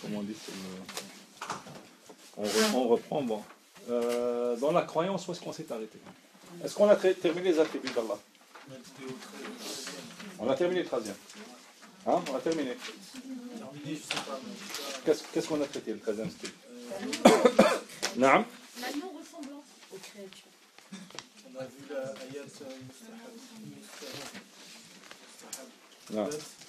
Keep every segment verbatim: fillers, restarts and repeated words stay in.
comment on dit, le... on, re... on reprend. Bon. Euh, dans la croyance, où est-ce qu'on s'est arrêté? Est-ce qu'on a terminé les attributs d'Allah? On a terminé le treizième. Hein? On a terminé. Qu'est-ce, qu'est-ce qu'on a traité le treizième c'était? La non-ressemblance aux créatures. On a vu la ayat Non.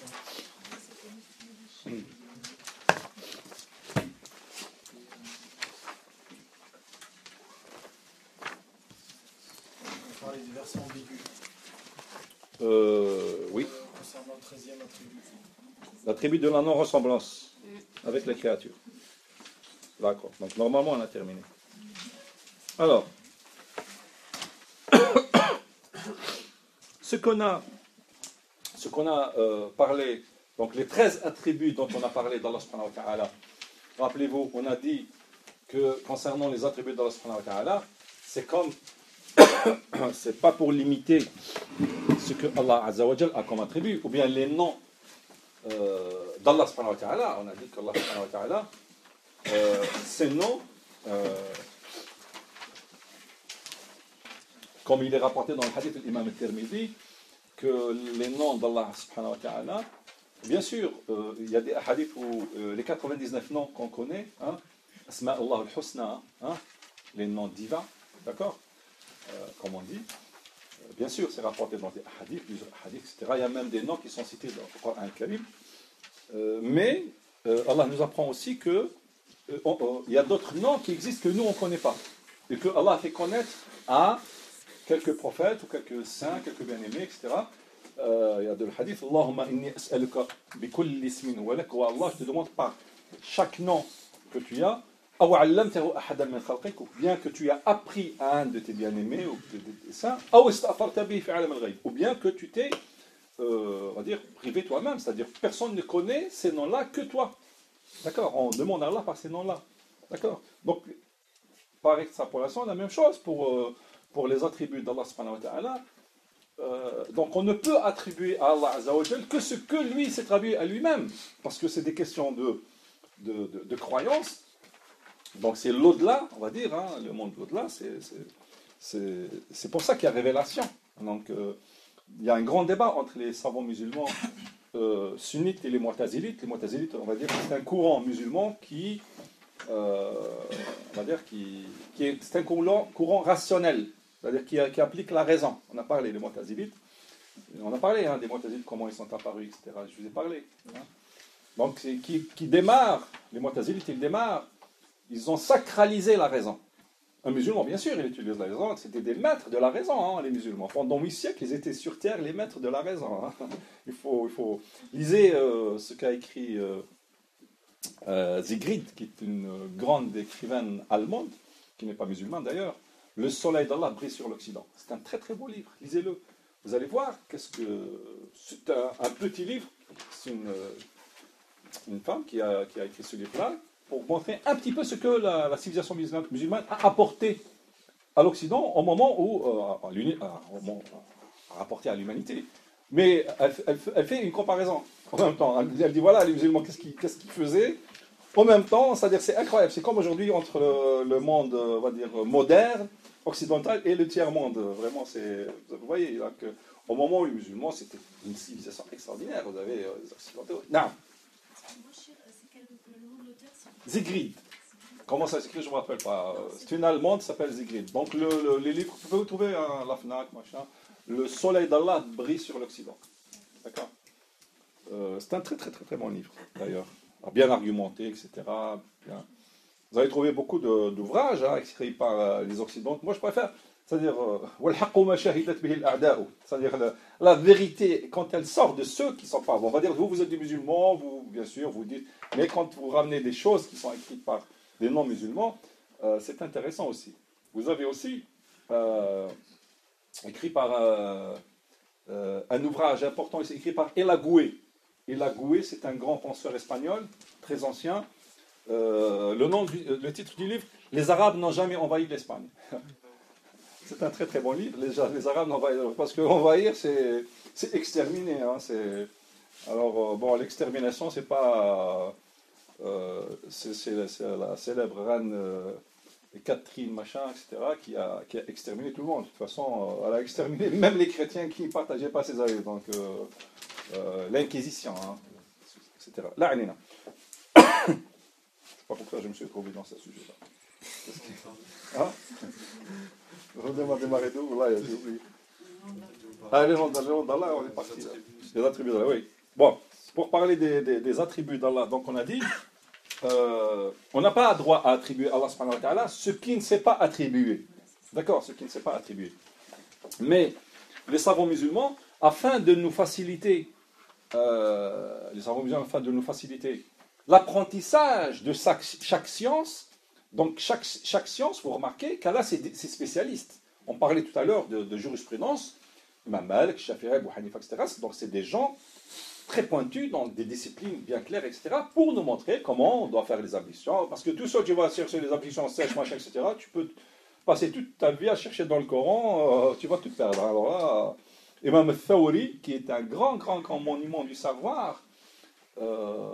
On parlait du verset ambigu. Euh, oui. Concernant le treizième attribut. L'attribut de la non-ressemblance avec les créatures. D'accord. Donc normalement on a terminé. Alors, ce qu'on a, ce qu'on a euh, parlé, donc les treize attributs dont on a parlé d'Allah subhanahu wa ta'ala, rappelez-vous, on a dit que concernant les attributs d'Allah subhanahu wa ta'ala, c'est comme, c'est pas pour limiter ce que Allah azza wa jal a comme attribut, ou bien les noms euh, d'Allah subhanahu wa ta'ala. On a dit qu'Allah subhanahu wa ta'ala, euh, ces noms, euh, comme il est rapporté dans le hadith de l'imam al-Tirmidhi, que les noms d'Allah subhanahu wa ta'ala, bien sûr, euh, il y a des hadiths où euh, les quatre-vingt-dix-neuf noms qu'on connaît, hein, Asma Allah al-Husna, hein, les noms divins, d'accord, euh, comme on dit, euh, bien sûr, c'est rapporté dans des hadiths, plusieurs hadiths, et cetera. Il y a même des noms qui sont cités dans le Coran al-Karim. Euh, mais euh, Allah nous apprend aussi que euh, on, on, il y a d'autres noms qui existent que nous on ne connaît pas, et que Allah a fait connaître à quelques prophètes ou quelques saints, quelques bien-aimés, et cetera. Euh, il y a de le hadith, Allahumma inni as'aluka bi kulli ismin wa lak wa Allah, je te demande par chaque nom que tu as, aw 'allamtahu ahadan min khalqik, ou bien que tu as appris à un de tes bien-aimés ou de tes saints, aw ista'tharta bihi fi 'alam al-ghayb, ou bien que tu t'es, euh, on va dire, privé toi-même, c'est-à-dire personne ne connaît ces noms-là que toi. D'accord? On demande à Allah par ces noms-là. D'accord? Donc, par extrapolation, la même chose pour euh, pour les attributs d'Allah subhanahu wa ta'ala. Euh, donc on ne peut attribuer à Allah azza wa jal que ce que lui s'est attribué à lui-même, parce que c'est des questions de, de, de, de croyance. Donc c'est l'au-delà, on va dire, hein, le monde de l'au-delà, c'est, c'est, c'est, c'est pour ça qu'il y a révélation. Donc euh, il y a un grand débat entre les savants musulmans euh, sunnites et les mu'tazilites. Les mu'tazilites, on va dire, c'est un courant musulman qui, euh, on va dire, qui, qui est, c'est un courant, courant rationnel. C'est-à-dire qui, qui applique la raison. On a parlé des Mu'tazilites. On a parlé hein, des Mu'tazilites, comment ils sont apparus, et cetera. Je vous ai parlé. Hein. Donc, c'est, qui, qui démarrent, les Mu'tazilites, ils démarrent, ils ont sacralisé la raison. Un musulman, bien sûr, il utilise la raison. C'était des maîtres de la raison, hein, les musulmans. Pendant huit siècles, ils étaient sur terre les maîtres de la raison. Hein. Il faut, il faut lisez euh, ce qu'a écrit euh, euh, Sigrid, qui est une grande écrivaine allemande, qui n'est pas musulmane d'ailleurs. Le soleil d'Allah brille sur l'Occident. C'est un très très beau livre, lisez-le. Vous allez voir, qu'est-ce que c'est un, un petit livre. C'est une, une femme qui a, qui a écrit ce livre-là pour montrer un petit peu ce que la, la civilisation musulmane a apporté à l'Occident au moment où, euh, à l'uni, à, au moment, a apporté à l'humanité. Mais elle, elle, elle fait une comparaison en même temps. Elle, elle dit voilà, les musulmans, qu'est-ce qu'ils, qu'est-ce qu'ils faisaient en même temps, c'est-à-dire c'est incroyable. C'est comme aujourd'hui entre le, le monde, on va dire, moderne, occidental et le tiers-monde. Vraiment, c'est, vous voyez, là, que, au moment où les musulmans, c'était une civilisation extraordinaire. Vous avez euh, les occidentaux. Non. Sigrid. Comment ça s'écrit, je ne me rappelle pas. C'est une Allemande qui s'appelle Sigrid. Donc, le, le, les livres, vous pouvez vous trouver à la FNAC, machin. Le soleil d'Allah brille sur l'Occident. D'accord. Euh, c'est un très, très, très, très bon livre, d'ailleurs. Bien argumenté, et cetera. Bien. Vous allez trouver beaucoup de, d'ouvrages hein, écrits par euh, les Occidentaux. Moi, je préfère, c'est-à-dire, euh, c'est-à-dire la, la vérité, quand elle sort de ceux qui ne sont pas. Bon, on va dire, vous, vous êtes des musulmans, vous, bien sûr, vous dites, mais quand vous ramenez des choses qui sont écrites par des non-musulmans, euh, c'est intéressant aussi. Vous avez aussi euh, écrit par euh, euh, un ouvrage important, c'est écrit par Elagoué. Elagoué, c'est un grand penseur espagnol, très ancien. Euh, le, nom du, le titre du livre, Les Arabes n'ont jamais envahi l'Espagne. C'est un très très bon livre. Les, les Arabes n'ont envahi, parce que envahir, c'est, c'est exterminer. Hein, c'est, alors, euh, bon, l'extermination, c'est pas, euh, c'est, c'est, c'est la célèbre reine euh, Catherine, machin, et cetera, qui a, qui a exterminé tout le monde. De toute façon, euh, elle a exterminé même les chrétiens qui ne partageaient pas ses avis. Donc, euh, euh, l'Inquisition, hein, et cetera. Là, Anina. Je ne sais pas pourquoi je me suis trouvé dans ce sujet-là. Hein? On a démarré d'où? Là, j'ai oublié. Ah, les noms d'Allah, on est parti. Les attributs d'Allah, oui. Bon, pour parler des, des, des attributs d'Allah, donc on a dit, euh, on n'a pas droit à attribuer à Allah subhanahu wa ta'ala ce qui ne s'est pas attribué. D'accord, ce qui ne s'est pas attribué. Mais les savants musulmans, afin de nous faciliter, euh, les savants musulmans, afin de nous faciliter l'apprentissage de chaque, chaque science, donc chaque, chaque science, vous remarquez qu'Allah c'est, c'est spécialiste. On parlait tout à l'heure de, de jurisprudence, Imam Malik, Shafi'i, Abu Hanifa, et cetera. Donc c'est des gens très pointus dans des disciplines bien claires, et cetera, pour nous montrer comment on doit faire les ablutions. Parce que tout seul, tu vas chercher les ablutions sèches, machin, et cetera, tu peux passer toute ta vie à chercher dans le Coran, euh, tu vas te perdre. Alors là, Imam al-Thawri, qui est un grand, grand, grand monument du savoir, euh,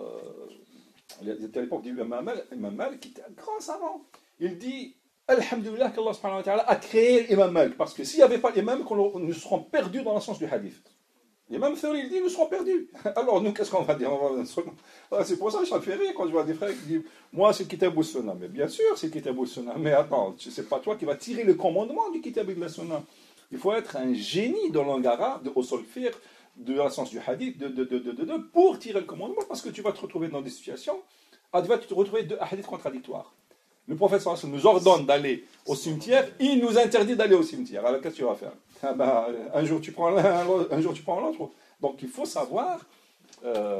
il était à l'époque d'Imam Malik, qui était un grand savant. Il dit, Alhamdulillah qu'Allah subhanahu wa ta'ala a créé Imam Malik, parce que s'il n'y avait pas l'imam, nous serons perdus dans le sens du hadith. L'imam Thawri, il dit, nous serons perdus. Alors nous, qu'est-ce qu'on va dire? On va... C'est pour ça que ça me fait rire quand je vois des frères qui disent, moi c'est le Kitab al-Sunnah. Mais bien sûr, c'est le Kitab al-Sunnah. Mais attends, c'est pas toi qui vas tirer le commandement du Kitab al-Sunnah. Il faut être un génie dans langue arabe, de usul fiqh, de la sens du hadith, de, de, de, de, de, de, pour tirer le commandement, parce que tu vas te retrouver dans des situations, tu vas te retrouver deux hadiths contradictoires. Le prophète nous ordonne d'aller au cimetière, il nous interdit d'aller au cimetière. Alors qu'est-ce que tu vas faire? Ah ben, un jour tu prends l'un, un jour tu prends l'autre. Donc il faut savoir euh,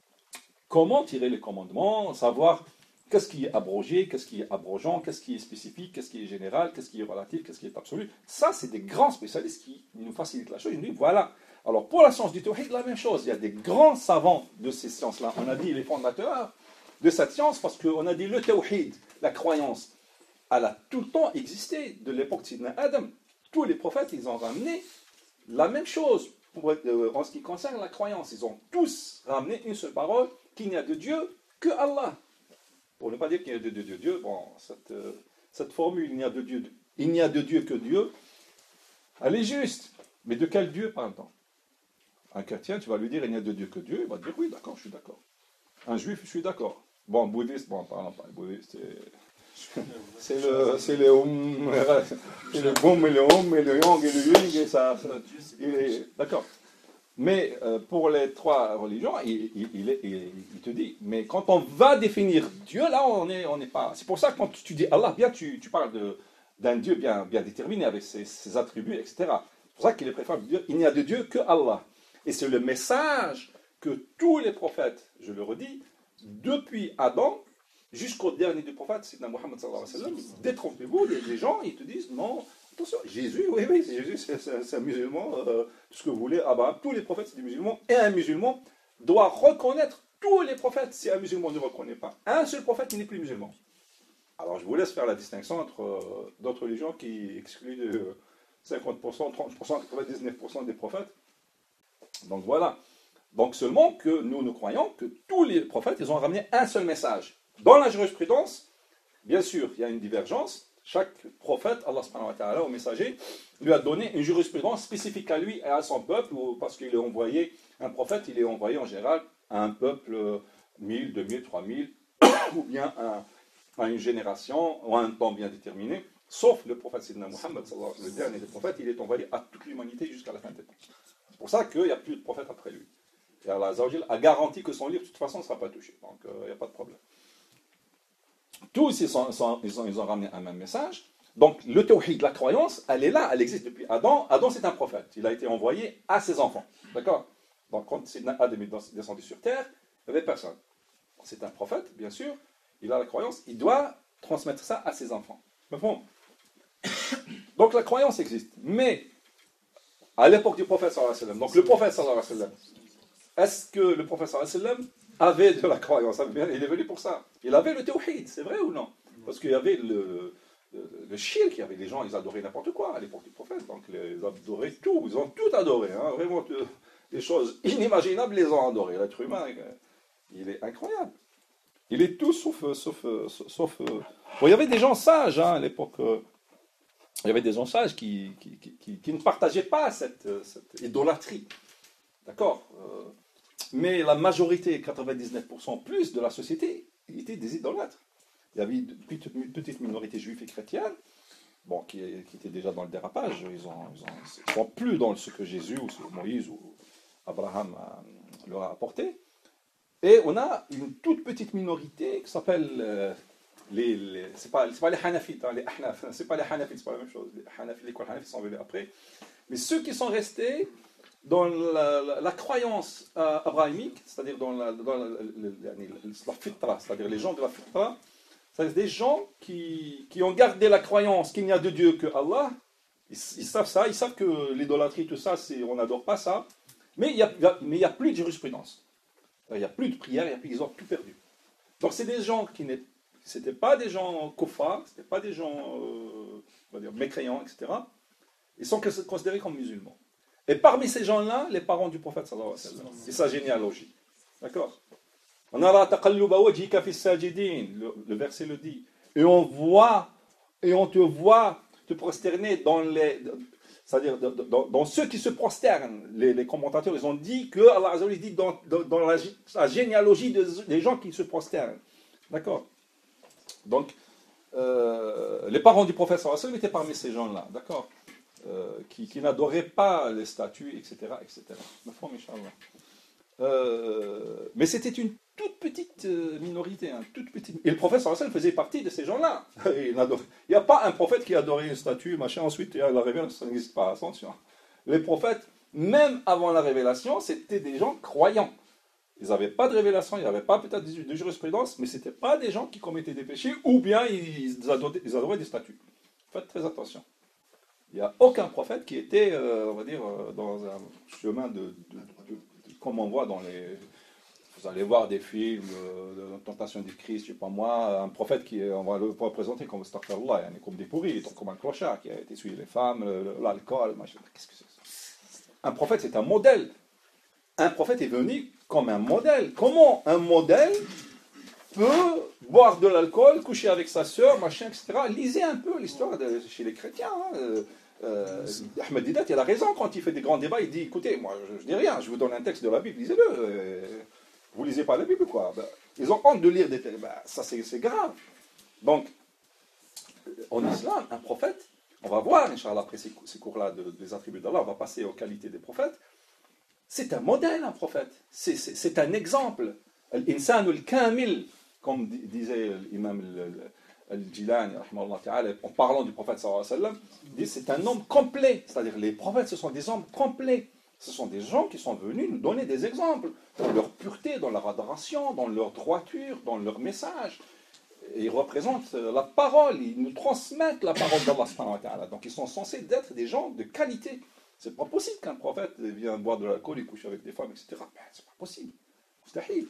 comment tirer les commandements, savoir qu'est-ce qui est abrogé, qu'est-ce qui est abrogeant, qu'est-ce qui est spécifique, qu'est-ce qui est général, qu'est-ce qui est relatif, qu'est-ce qui est absolu. Ça, c'est des grands spécialistes qui nous facilitent la chose. Ils nous disent, voilà. Alors pour la science du tawhid, la même chose. Il y a des grands savants de ces sciences-là. On a dit les fondateurs de cette science parce qu'on a dit le tawhid, la croyance, elle a tout le temps existé. De l'époque de Sidna Adam, tous les prophètes, ils ont ramené la même chose pour, euh, en ce qui concerne la croyance. Ils ont tous ramené une seule parole, qu'il n'y a de Dieu que Allah. Pour ne pas dire qu'il y a de Dieu, de Dieu, bon, cette, euh, cette formule, il n'y a de Dieu, il n'y a de Dieu que Dieu, elle est juste. Mais de quel Dieu parle-t-on? Un chrétien, tu vas lui dire il n'y a de Dieu que Dieu, il va te dire oui, d'accord, je suis d'accord. Un juif, je suis d'accord. Bon, bouddhiste, bon, parlons pas, bouddhiste, c'est, c'est le, c'est le, um, c'est le boum et le hum et le yang et le ying et ça, ça il est, d'accord. Mais euh, pour les trois religions, il, il, il, est, il, il te dit, mais quand on va définir Dieu, là, on n'est on n'est pas. C'est pour ça que quand tu dis Allah, bien, tu, tu parles de, d'un Dieu bien, bien déterminé avec ses, ses attributs, et cetera. C'est pour ça qu'il est préférable de dire, il n'y a de Dieu que Allah. Et c'est le message que tous les prophètes, je le redis, depuis Adam jusqu'au dernier des prophètes, c'est Mohammed sallallahu alayhi wa sallam, détrompez-vous, les, les gens, ils te disent, non, attention, Jésus, oui, oui, Jésus, c'est, c'est, c'est un musulman, euh, tout ce que vous voulez, ah ben, tous les prophètes, c'est des musulmans, et un musulman doit reconnaître tous les prophètes, si un musulman ne reconnaît pas un seul prophète, il n'est plus musulman. Alors, je vous laisse faire la distinction entre euh, d'autres religions qui excluent de cinquante pour cent, trente pour cent, quatre-vingt-dix-neuf pour cent des prophètes. Donc voilà. Donc seulement que nous, nous croyons que tous les prophètes, ils ont ramené un seul message. Dans la jurisprudence, bien sûr, il y a une divergence. Chaque prophète, Allah subhanahu wa ta'ala, au messager, lui a donné une jurisprudence spécifique à lui et à son peuple, parce qu'il est envoyé, un prophète, il est envoyé en général à un peuple, mille, deux mille, trois mille, ou bien à, à une génération, ou à un temps bien déterminé. Sauf le prophète Sidna Muhammad, le dernier des prophètes, il est envoyé à toute l'humanité jusqu'à la fin des temps. C'est pour ça qu'il n'y a plus de prophète après lui. Et Allah a garanti que son livre, de toute façon, ne sera pas touché. Donc, il euh, n'y a pas de problème. Tous, ils, sont, sont, ils, ont, ils ont ramené un même message. Donc, le tawhid, la croyance, elle est là, elle existe depuis Adam. Adam, c'est un prophète. Il a été envoyé à ses enfants. D'accord? Donc, quand Adam est descendu sur terre, il n'y avait personne. C'est un prophète, bien sûr. Il a la croyance. Il doit transmettre ça à ses enfants. Mais bon. Donc, la croyance existe. Mais, à l'époque du prophète, sallallahu alayhi wa sallam, donc le prophète, sallallahu alayhi wa sallam, est-ce que le prophète sallallahu alayhi wa sallam avait de la croyance? Il est venu pour ça. Il avait le tawhid, c'est vrai ou non? Parce qu'il y avait le, le, le shirk, il y avait des gens, ils adoraient n'importe quoi à l'époque du prophète. Donc ils adoraient tout, ils ont tout adoré. Hein, vraiment, des choses inimaginables, les ont adorés. L'être humain, il est incroyable. Il est tout sauf... euh, sauf, euh, sauf euh, Bon, il y avait des gens sages hein, à l'époque. euh, Il y avait des gens sages qui, qui, qui, qui- qui ne partageaient pas cette, euh, cette idolâtrie. D'accord euh, Mais la majorité, quatre-vingt-dix-neuf pour cent plus de la société, étaient des idolâtres. Il y avait une petite, une petite minorité juive et chrétienne, bon, qui, qui était déjà dans le dérapage. Ils ont, ils ont, ils sont plus dans ce que Jésus ou ce que Moïse ou Abraham a- leur a apporté. Et on a une toute petite minorité qui s'appelle euh, les, les c'est pas c'est pas les Hanafites, hein, les Ahnaf, c'est pas les Hanafites, c'est pas la même chose. Les Hanafites, les Hanafites sont venus après. Mais ceux qui sont restés dans la, la- la croyance euh, abrahamique, c'est-à-dire dans la, dans la, la- la- la fitra, c'est-à-dire les gens de la fitra, c'est-à-dire des gens qui, qui ont gardé la croyance qu'il n'y a de Dieu que Allah. Ils, ils savent ça, ils savent que l'idolâtrie, tout ça, c'est, on n'adore pas ça. Mais il n'y a, mais il y a plus de jurisprudence. Il n'y a plus de prière, il y a plus, ils ont tout perdu. Donc c'est des gens qui n'étaient c'était pas des gens kofars, ce n'étaient pas des gens euh, on va dire, mécréants, et cetera. Ils sont considérés comme musulmans. Et parmi ces gens-là, les parents du prophète sallallahu alayhi wa sallam. C'est sa généalogie. D'accord? On a la taqalluba wajhika fi sajidin, le le verset le dit. Et on voit, et on te voit te prosterner dans les... C'est-à-dire dans, dans ceux qui se prosternent. Les, les commentateurs, ils ont dit que Allah Azza wa Jalla dit dans, dans, dans la, la généalogie de, des gens qui se prosternent. D'accord? Donc, euh, les parents du prophète sallallahu alayhi wa sallam étaient parmi ces gens-là. D'accord? Euh, qui, qui n'adoraient pas les statues, et cetera, et cetera. Euh, mais c'était une toute petite euh, minorité, hein, toute petite. Et le prophète sallallahu alayhi wa sallam faisait partie de ces gens-là. Il n'y a pas un prophète qui adorait une statue, machin. Ensuite, il y a la révélation, ça n'existe pas. Attention. Les prophètes, même avant la révélation, c'était des gens croyants. Ils n'avaient pas de révélation, il n'y avait pas peut-être de jurisprudence, mais ce n'étaient pas des gens qui commettaient des péchés ou bien ils adoraient, ils adoraient des statues. Faites très attention. Il n'y a aucun prophète qui était, euh, on va dire, euh, dans un chemin de, de, de, de, comme on voit dans les... Vous allez voir des films euh, de la tentation du Christ, je ne sais pas moi, un prophète qui, on va le présenter comme Astaghfirullah, comme des pourris, comme un clochard qui a été suivi les femmes, l'alcool, machin. Qu'est-ce que c'est que ça? Un prophète, c'est un modèle. Un prophète est venu comme un modèle. Comment un modèle peut boire de l'alcool, coucher avec sa sœur, machin, et cetera. Lisez un peu l'histoire de, chez les chrétiens. Hein. Euh, Ahmed Didat, il a raison quand il fait des grands débats. Il dit, écoutez, moi, je, je dis rien, je vous donne un texte de la Bible, lisez-le. Euh, vous lisez pas la Bible, quoi. Ben, ils ont honte de lire des textes. Ben, ça, c'est, c'est grave. Donc, en islam, un prophète, on va voir, Inch'Allah, après ces, ces cours-là de, des attributs d'Allah, on va passer aux qualités des prophètes. C'est un modèle, un prophète. C'est, c'est, c'est un exemple. Al-insan al-kamil, comme disait l'imam al-Jilani, en parlant du prophète sallallahu alayhi wa sallam, dit c'est un homme complet. C'est-à-dire les prophètes, ce sont des hommes complets. Ce sont des gens qui sont venus nous donner des exemples dans leur pureté, dans leur adoration, dans leur droiture, dans leur message. Et ils représentent la parole, ils nous transmettent la parole d'Allah subhanahu wa ta'ala. Donc ils sont censés être des gens de qualité. C'est pas possible qu'un prophète vienne boire de l'alcool et couche avec des femmes, et cetera. Ben, c'est pas possible. Mustahil.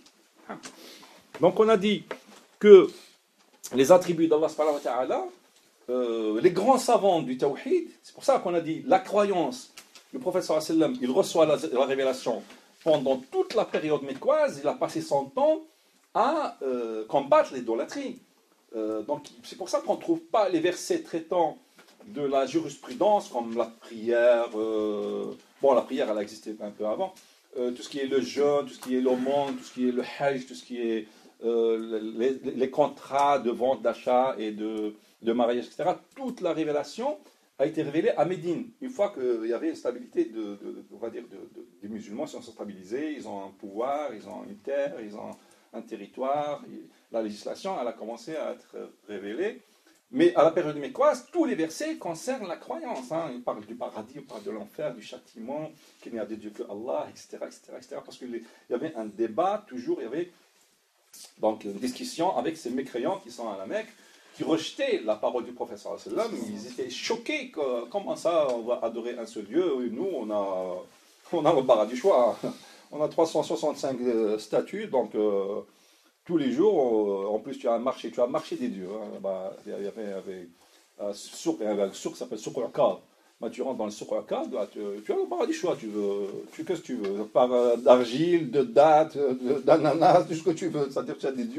Donc on a dit que les attributs d'Allah subhanahu wa ta'ala, euh, les grands savants du tawhid, c'est pour ça qu'on a dit la croyance. Le prophète sallallahu alayhi wa sallam, il reçoit la, la révélation pendant toute la période mécoise, il a passé son temps à euh, combattre l'idolâtrie. Euh, donc c'est pour ça qu'on ne trouve pas les versets traitant de la jurisprudence comme la prière. Euh, bon, la prière, elle a existé un peu avant. Euh, tout ce qui est le jeûne, tout ce qui est l'aumône, tout ce qui est le hajj, tout ce qui est euh, les, les contrats de vente, d'achat et de, de mariage, et cetera. Toute la révélation a été révélée à Médine. Une fois qu'il y avait une stabilité de, de, on va dire, de, de, des musulmans, ils sont stabilisés, ils ont un pouvoir, ils ont une terre, ils ont un territoire. La législation, elle a commencé à être révélée. Mais à la période mécoise, tous les versets concernent la croyance. Hein. Ils parlent du paradis, ils parlent de l'enfer, du châtiment, qu'il n'y a de Dieu que Allah, et cetera, et cetera, et cetera. Parce qu'il y avait un débat, toujours, il y avait donc, une discussion avec ces mécréants qui sont à la Mecque, qui rejetaient la parole du prophète sallallahu alayhi wa sallam. Ils étaient choqués que comment ça, on va adorer un seul Dieu. Nous, on a, on a le barra du choix. On a trois cent soixante-cinq statues, donc... Euh, tous les jours, en plus tu as un marché, tu as un marché des dieux. Hein. Bah, il y avait, il y avait un souk, il y avait un souk qui s'appelle souk al-Aqad. Bah, tu rentres dans le souk al-Aqad, bah, tu, tu as le paradis choix, tu veux, tu, qu'est-ce que tu veux, par d'argile, de dattes, de, d'ananas, tout ce que tu veux. C'est-à-dire que tu as des dieux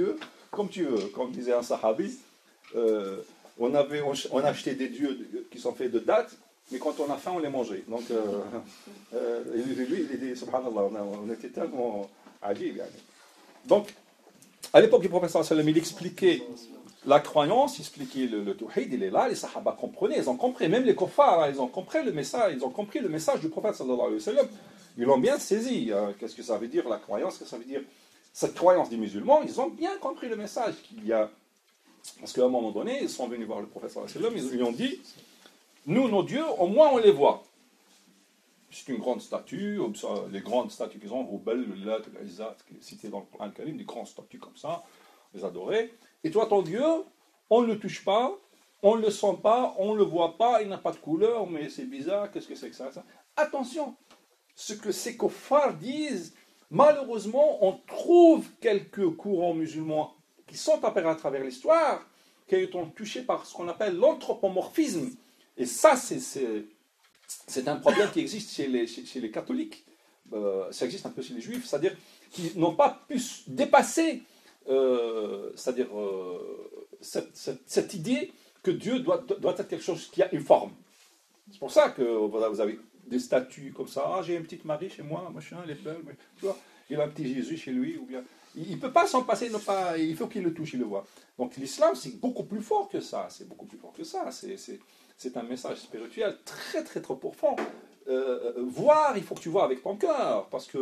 comme tu veux, comme disait un sahabi, euh, on, avait, on, on achetait des dieux qui sont faits de dattes, mais quand on a faim, on les mangeait. Donc, euh, euh, lui, il dit, subhanallah, on, a, on était tellement agile. Yani. Donc, à l'époque du prophète sallallahu alayhi wa sallam, il expliquait la croyance, il expliquait le, le tawhid, il est là, les sahaba comprenaient, ils ont compris, même les kuffars, hein, ils ont compris le message, ils ont compris le message du prophète sallallahu alayhi wa sallam, ils l'ont bien saisi. Hein. Qu'est-ce que ça veut dire la croyance, qu'est-ce que ça veut dire cette croyance des musulmans, ils ont bien compris le message qu'il y a. Parce qu'à un moment donné, ils sont venus voir le prophète sallallahu alayhi wa sallam, ils lui ont dit, nous, nos dieux, au moins on les voit. C'est une grande statue, les grandes statues qu'ils ont, Hubal, Lat, Al-Izzat, citées dans le Coran Karim, des grandes statues comme ça, les adorer. Et toi, ton Dieu, on ne le touche pas, on ne le sent pas, on ne le voit pas, il n'a pas de couleur, mais c'est bizarre, qu'est-ce que c'est que ça, ça Attention, ce que ces kuffars disent, malheureusement, on trouve quelques courants musulmans qui sont apparus à travers l'histoire, qui ont été touchés par ce qu'on appelle l'anthropomorphisme. Et ça, c'est, c'est, c'est un problème qui existe chez les, chez, chez les catholiques, euh, ça existe un peu chez les juifs, c'est-à-dire qu'ils n'ont pas pu dépasser euh, c'est-à-dire euh, cette, cette, cette idée que Dieu doit, doit être quelque chose qui a une forme. C'est pour ça que voilà, vous avez des statues comme ça, ah, j'ai une petite Marie chez moi, machin, elle est belle, tu vois, il a un petit Jésus chez lui, ou bien... Il ne peut pas s'en passer, ne pas, il faut qu'il le touche, il le voit. Donc l'islam, c'est beaucoup plus fort que ça, c'est beaucoup plus fort que ça, c'est, c'est, c'est un message spirituel très très très profond. Euh, voir, il faut que tu vois avec ton cœur, parce que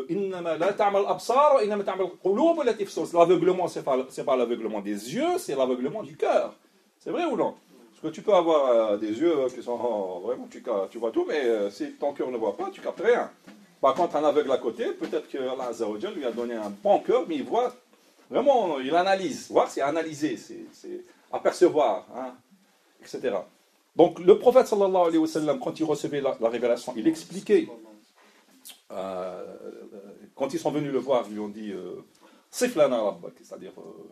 l'aveuglement, c'est pas, c'est pas l'aveuglement des yeux, c'est l'aveuglement du cœur. C'est vrai ou non? Parce que tu peux avoir euh, des yeux qui sont oh, vraiment, tu, tu vois tout, mais euh, si ton cœur ne voit pas, tu captes rien. Par contre, un aveugle à côté, peut-être que Allah Azza wa Jal lui a donné un bon cœur, mais il voit vraiment, il analyse. Voir, c'est analyser, c'est, c'est apercevoir, hein, et cetera. Donc, le prophète sallallahu alayhi wa sallam, quand il recevait la, la révélation, il expliquait, euh, quand ils sont venus le voir, ils lui ont dit Siflana rabbak, c'est-à-dire,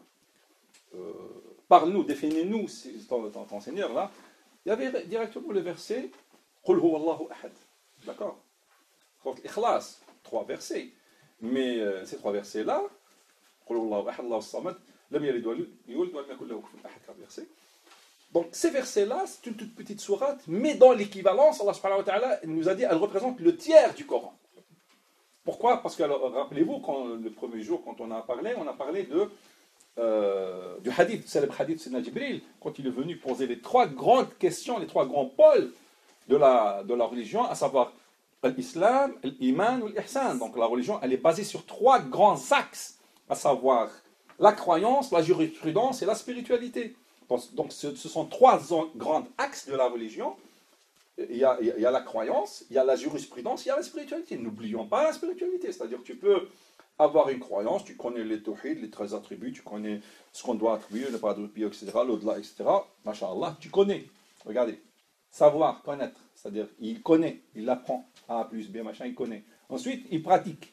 euh, euh, parle-nous, définis-nous ton, ton, ton Seigneur là. Il y avait directement le verset Qul huwa Allahu ahad. D'accord? Donc, Ikhlas, trois versets. Mais euh, ces trois versets-là, Qul huwa Allahu ahad, Allahu samad, lam yalid wa lam yulad wa lam yakul lahu kufuwan ahad, quatre versets. Donc ces versets-là, c'est une toute petite sourate, mais dans l'équivalence, Allah subhanahu wa ta'ala nous a dit, elle représente le tiers du Coran. Pourquoi? Parce que, alors, rappelez-vous, quand, le premier jour, quand on a parlé, on a parlé de, euh, du hadith, le célèbre hadith de Sayyidina Jibril, quand il est venu poser les trois grandes questions, les trois grands pôles de la, de la religion, à savoir l'islam, l'iman ou l'ihsan. Donc la religion, elle est basée sur trois grands axes, à savoir la croyance, la jurisprudence et la spiritualité. Donc ce, ce sont trois grands axes de la religion. Il y, a, il y a la croyance, il y a la jurisprudence, il y a la spiritualité. N'oublions pas la spiritualité. C'est-à-dire que tu peux avoir une croyance, tu connais les tawhid, les treize attributs, tu connais ce qu'on doit attribuer, ne pas attribuer, et cetera, l'au-delà, et cetera. Masha'Allah, tu connais. Regardez. Savoir, connaître. C'est-à-dire, il connaît, il apprend. A plus B, machin, il connaît. Ensuite, il pratique.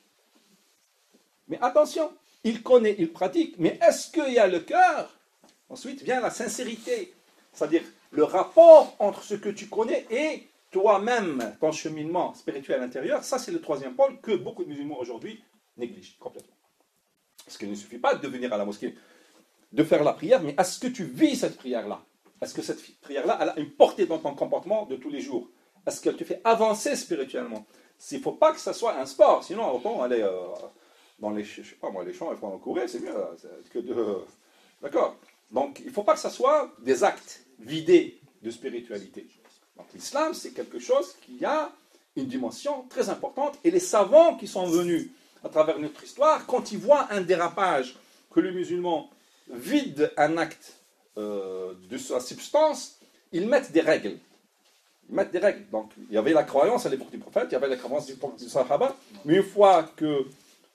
Mais attention, il connaît, il pratique, mais est-ce qu'il y a le cœur? Ensuite vient la sincérité, c'est-à-dire le rapport entre ce que tu connais et toi-même, ton cheminement spirituel intérieur. Ça, c'est le troisième pôle que beaucoup de musulmans aujourd'hui négligent complètement. Parce qu'il ne suffit pas de venir à la mosquée, de faire la prière, mais est-ce que tu vis cette prière-là? Est-ce que cette prière-là, elle a une portée dans ton comportement de tous les jours? Est-ce qu'elle te fait avancer spirituellement? Il ne faut pas que ça soit un sport, sinon autant aller euh, dans les, je sais pas moi, les champs et prendre courir, c'est mieux que de... D'accord? Donc, il ne faut pas que ce soit des actes vidés de spiritualité. Donc, l'islam, c'est quelque chose qui a une dimension très importante. Et les savants qui sont venus à travers notre histoire, quand ils voient un dérapage, que le musulman vide un acte euh, de sa substance, ils mettent des règles. Ils mettent des règles. Donc, il y avait la croyance à l'époque du prophète, il y avait la croyance du, du Sahaba, mais une fois que,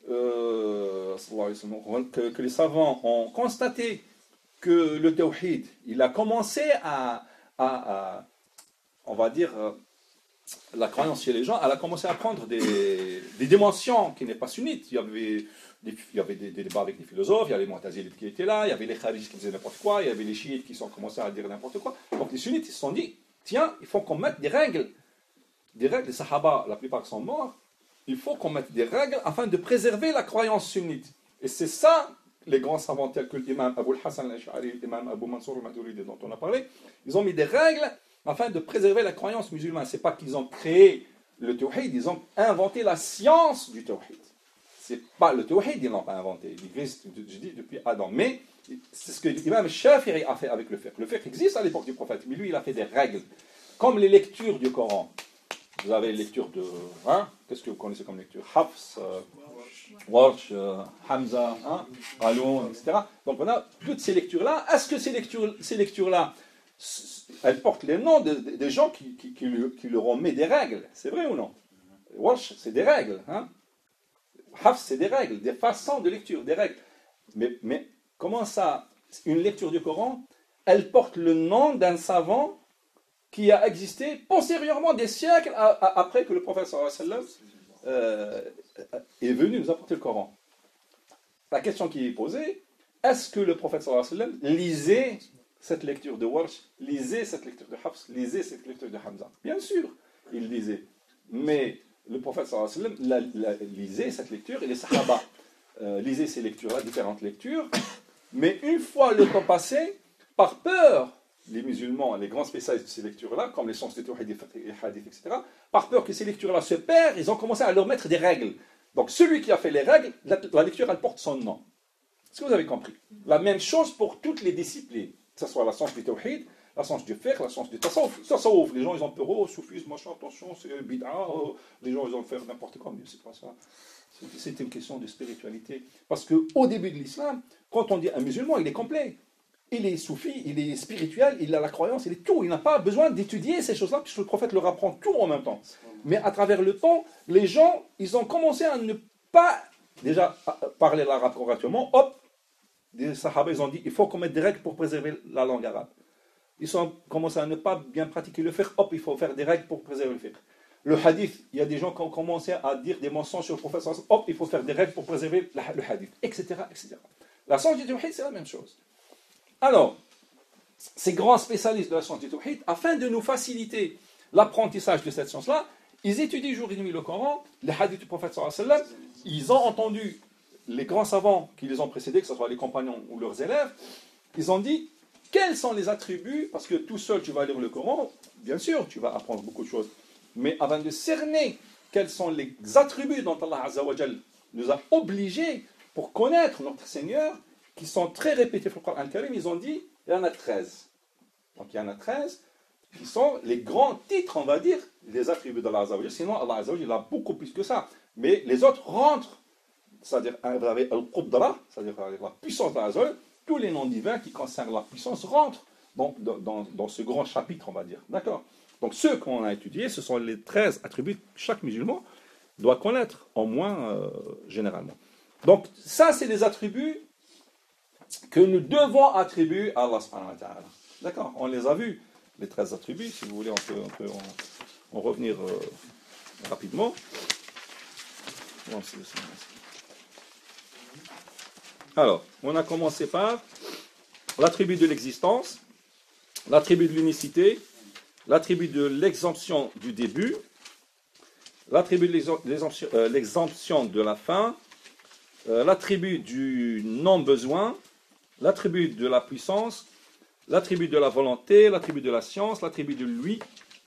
euh, que, que les savants ont constaté que le tawhid, il a commencé à, à, à on va dire, euh, la croyance chez les gens, elle a commencé à prendre des, des dimensions qui n'est pas sunnites. Il y avait, des, il y avait des, des débats avec des philosophes, il y avait les mu'tazilites qui étaient là, il y avait les kharijis qui disaient n'importe quoi, il y avait les chiites qui ont commencé à dire n'importe quoi. Donc les sunnites, ils se sont dit, tiens, il faut qu'on mette des règles. Des règles, les sahaba, la plupart sont morts, il faut qu'on mette des règles afin de préserver la croyance sunnite. Et c'est ça les grands savants tels que l'imam Abu al-Hassan al-Ash'ari, l'imam Abu Mansour al-Maturidi dont on a parlé, ils ont mis des règles afin de préserver la croyance musulmane. Ce n'est pas qu'ils ont créé le tawhid, ils ont inventé la science du tawhid. C'est pas le tawhid, ils ne l'ont pas inventé. Il existe, je dis, depuis Adam. Mais c'est ce que l'imam Shafi'i a fait avec le fiqh. Le fiqh existe à l'époque du prophète, mais lui, il a fait des règles. Comme les lectures du Coran. Vous avez les lectures de... Hein, qu'est-ce que vous connaissez comme lecture? Hafs, euh, Warsh, euh, Hamza, hein, Aloun, et cetera. Donc on a toutes ces lectures-là. Est-ce que ces lectures, ces lectures-là, elles portent les noms de, de, de gens qui, qui, qui, lui, qui leur ont mis des règles? C'est vrai ou non? Warsh, c'est des règles. Hein? Hafs, c'est des règles, des façons de lecture, des règles. Mais, mais comment ça, une lecture du Coran, elle porte le nom d'un savant qui a existé postérieurement des siècles à, à, après que le prophète sallallahu alayhi wa sallam euh, est venu nous apporter le Coran. La question qui est posée, est-ce que le prophète sallallahu alayhi wa sallam lisait cette lecture de Warsh, lisait cette lecture de Hafs, lisait cette lecture de Hamza? Bien sûr, il lisait. Mais le prophète sallallahu alayhi wa sallam la, la, lisait cette lecture et les sahaba euh, lisaient ces lectures-là, différentes lectures. Mais une fois le temps passé, par peur, les musulmans, les grands spécialistes de ces lectures-là, comme les sciences de tawhid et hadith, et cetera, par peur que ces lectures-là se perdent, ils ont commencé à leur mettre des règles. Donc celui qui a fait les règles, la, la lecture, elle porte son nom. Est-ce que vous avez compris? La même chose pour toutes les disciplines, que ce soit la science du tawhid, la science du fiqh, la science du tasawwuf. Tasawwuf, les gens ils ont peur, oh, soufisme, machin, attention, c'est bid'a, oh, les gens ils ont fait n'importe quoi, mais c'est pas ça. C'est une question de spiritualité. Parce qu'au début de l'islam, quand on dit un musulman, il est complet. Il est soufi, il est spirituel, il a la croyance, il est tout. Il n'a pas besoin d'étudier ces choses-là, puisque le prophète leur apprend tout en même temps. Mais à travers le temps, les gens, ils ont commencé à ne pas, déjà, parler l'arabe correctement. Hop, des sahaba, ils ont dit, il faut qu'on mette des règles pour préserver la langue arabe. Ils ont commencé à ne pas bien pratiquer le fiqh. Hop, il faut faire des règles pour préserver le fiqh. Le hadith, il y a des gens qui ont commencé à dire des mensonges sur le prophète. Hop, il faut faire des règles pour préserver le hadith, et cetera, et cetera. La science du tawhid, c'est la même chose. Alors, ces grands spécialistes de la science du tawhid, afin de nous faciliter l'apprentissage de cette science-là, ils étudient jour et nuit le Coran, les hadiths du prophète sallallahu alayhi wa sallam. Ils ont entendu les grands savants qui les ont précédés, que ce soit les compagnons ou leurs élèves. Ils ont dit quels sont les attributs, parce que tout seul tu vas lire le Coran, bien sûr tu vas apprendre beaucoup de choses, mais avant de cerner quels sont les attributs dont Allah Azza wa Jal nous a obligés pour connaître notre Seigneur, qui sont très répétés dans le Coran al-Karim, ils ont dit, il y en a treize. Donc il y en a treize qui sont les grands titres, on va dire, les attributs d'Allah Azza wa Jal. Sinon, Allah Azza wa Jal, il a beaucoup plus que ça. Mais les autres rentrent, c'est-à-dire, vous avez al-Qudra, c'est-à-dire la puissance d'Allah Azza wa Jal, tous les noms divins qui concernent la puissance rentrent dans, dans, dans, dans ce grand chapitre, on va dire. D'accord? Donc ceux qu'on a étudiés, ce sont les treize attributs que chaque musulman doit connaître, au moins euh, généralement. Donc ça, c'est les attributs que nous devons attribuer à Allah subhanahu wa ta'ala. D'accord? On les a vus, les treize attributs. Si vous voulez, on peut, on peut en, en revenir euh, rapidement. Non, c'est, c'est, c'est... Alors, on a commencé par l'attribut de l'existence, l'attribut de l'unicité, l'attribut de l'exemption du début, l'attribut de l'exemption, euh, l'exemption de la fin, euh, l'attribut du non-besoin, l'attribut de la puissance, l'attribut de la volonté, l'attribut de la science, l'attribut de lui,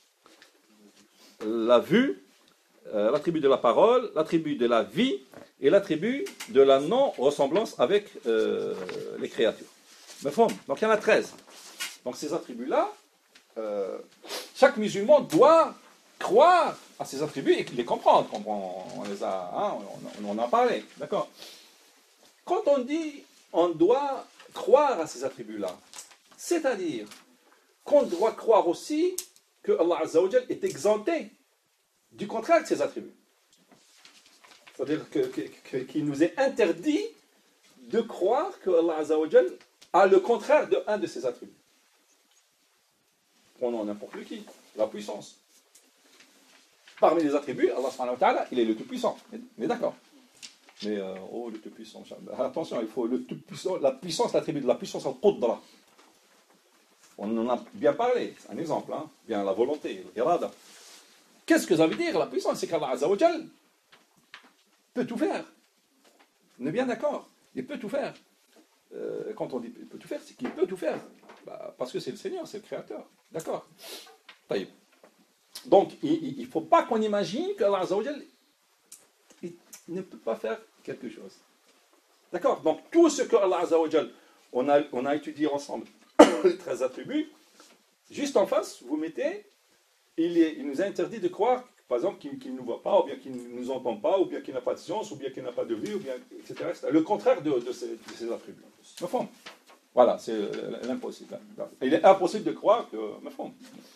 la vue, euh, l'attribut de la parole, l'attribut de la vie et l'attribut de la non-ressemblance avec euh, les créatures. Donc il y en a treize. Donc ces attributs-là, euh, chaque musulman doit croire à ces attributs et les comprendre. On, on les a, hein, on, on en a parlé, d'accord. Quand on dit on doit croire à ces attributs-là, c'est-à-dire qu'on doit croire aussi que Allah Azza wa Jal est exempté du contraire de ces attributs. C'est-à-dire que, que, que, qu'il nous est interdit de croire que Allah Azza wa Jal a le contraire de un de ces attributs. Prenons n'importe qui, la puissance. Parmi les attributs, Allah subhanahu wa ta'ala, il est le tout-puissant. Mais d'accord. Mais, euh, oh, le tout-puissant. Attention, il faut le tout-puissant, la puissance, l'attribut de la puissance, al-qudra. On en a bien parlé, c'est un exemple, hein, bien la volonté, l'irada. Qu'est-ce que ça veut dire, la puissance? C'est qu'Allah Azza wa Jal peut tout faire. On est bien d'accord, il peut tout faire. euh, quand on dit il peut tout faire, c'est qu'il peut tout faire. Bah, parce que c'est le Seigneur, c'est le Créateur. D'accord. Taïb. Donc, il ne faut pas qu'on imagine qu'Allah Azza wa Jal, il ne peut pas faire quelque chose. D'accord. Donc, tout ce que Allah Azza wa Jal, on a, on a étudié ensemble, les treize attributs, juste en face, vous mettez, il, est, il nous a interdit de croire, par exemple, qu'il ne nous voit pas, ou bien qu'il ne nous entend pas, ou bien qu'il n'a pas de science, ou bien qu'il n'a pas de vue, ou bien, et cetera et cetera. Le contraire de, de, ces, de ces attributs. Mafhum. Voilà, c'est l'impossible. Il est impossible de croire que... Mafhum.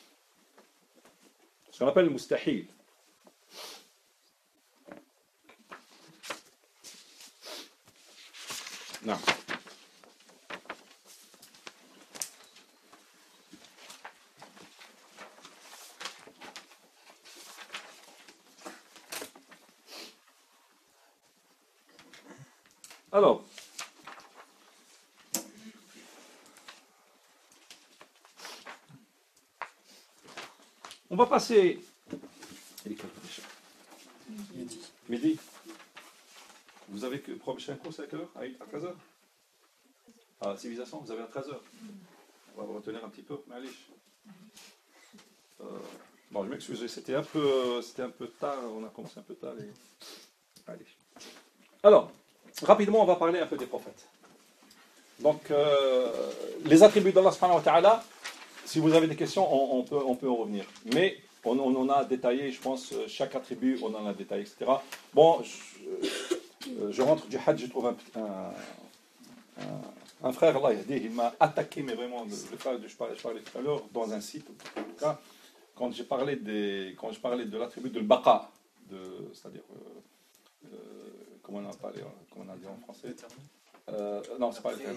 Ce qu'on appelle le mustahil. Non. Alors, on va passer. Il est quelle heure déjà ? Midi. Midi. Vous avez que prochain cours, c'est à quelle heure ? À treize heures ? À civilisation, vous avez à treize heures. On va vous retenir un petit peu, Malish. Euh, bon, je m'excuse, c'était un peu, c'était un peu tard, on a commencé un peu tard. Et... Allez. Alors, rapidement, on va parler un peu des prophètes. Donc, euh, les attributs d'Allah subhanahu wa ta'ala, si vous avez des questions, on, on, peut, on peut en revenir. Mais on, on en a détaillé, je pense, chaque attribut, on en a détaillé, et cetera. Bon, je, je rentre du Hajj, je trouve un, un, un, un frère, Allah il m'a attaqué, mais vraiment, le frère de je parlais, je parlais tout à l'heure, dans un site, en tout cas, quand j'ai parlé, des, quand je parlais de l'attribut de l'baqa, c'est-à-dire, euh, euh, comment on a parlé, comment on a dit en français euh, Non, c'est pas l'éternel.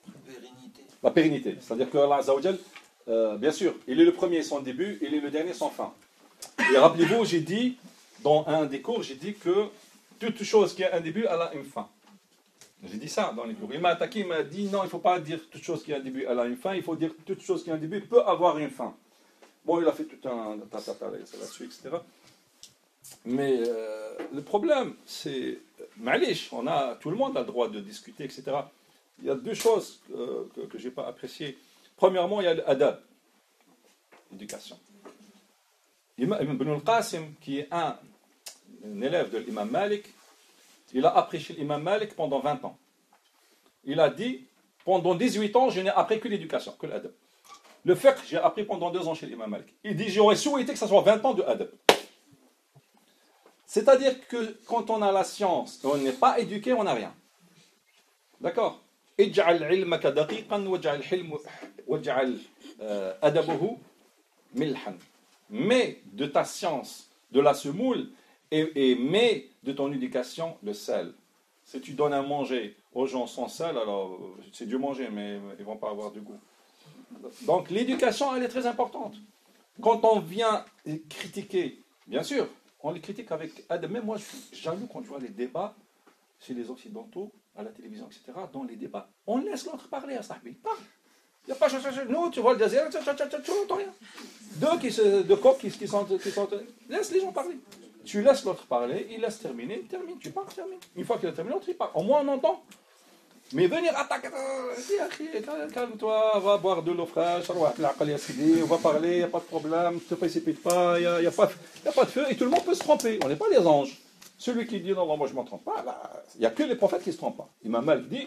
La pérennité, c'est-à-dire que Allah Azza wa Jal, euh, bien sûr, il est le premier son début, il est le dernier son fin. Et rappelez-vous, j'ai dit, dans un des cours, j'ai dit que toute chose qui a un début, elle a une fin. J'ai dit ça dans les cours. Il m'a attaqué, il m'a dit non, il ne faut pas dire toute chose qui a un début, elle a une fin, il faut dire toute chose qui a un début peut avoir une fin. Bon, il a fait tout un tatata là-dessus, et cetera. Mais euh, le problème, c'est, malish, on a, tout le monde a le droit de discuter, et cetera. Il y a deux choses euh, que, que je n'ai pas appréciées. Premièrement, il y a l'adab, l'éducation. Ibn al-Qasim, qui est un, un élève de l'imam Malik, il a appris chez l'imam Malik pendant vingt ans. Il a dit, pendant dix-huit ans, je n'ai appris que l'éducation, que l'adab. Le fiqh, j'ai appris pendant deux ans chez l'imam Malik. Il dit, j'aurais souhaité que ça soit vingt ans de adab. C'est-à-dire que quand on a la science et on n'est pas éduqué, on n'a rien. D'accord ? اجعل علمك دقيقا واجعل حلم واجعل أدبه ملحا. Mets de ta science de la semoule et, et mets de ton éducation le sel. Si tu donnes à manger aux gens sans sel, alors c'est Dieu manger, mais ils ne vont pas avoir du goût. Donc l'éducation, elle est très importante. Quand on vient critiquer, bien sûr, on les critique avec adab. Même moi, je suis jaloux quand je vois les débats chez les Occidentaux, à la télévision, et cetera, dans les débats. On laisse l'autre parler à ça. Il parle. Il n'y a pas... Nous, tu vois le Jazeera, tu n'entends rien. Deux, qui se, deux coqs qui, qui, sont, qui sont... Laisse les gens parler. Tu laisses l'autre parler, il laisse terminer, il termine. Tu parles, termine. Une fois qu'il a terminé, l'autre, il parle. Au moins, on entend. Mais venir attaquer... Calme-toi, va boire de l'eau fraîche, on va parler, il n'y a pas de problème, ne te précipite pas, il n'y a, a, a pas de feu, et tout le monde peut se tromper. On n'est pas les anges. Celui qui dit non, non, moi je ne m'en trompe pas, il n'y a que les prophètes qui ne se trompent pas. Imam Malik dit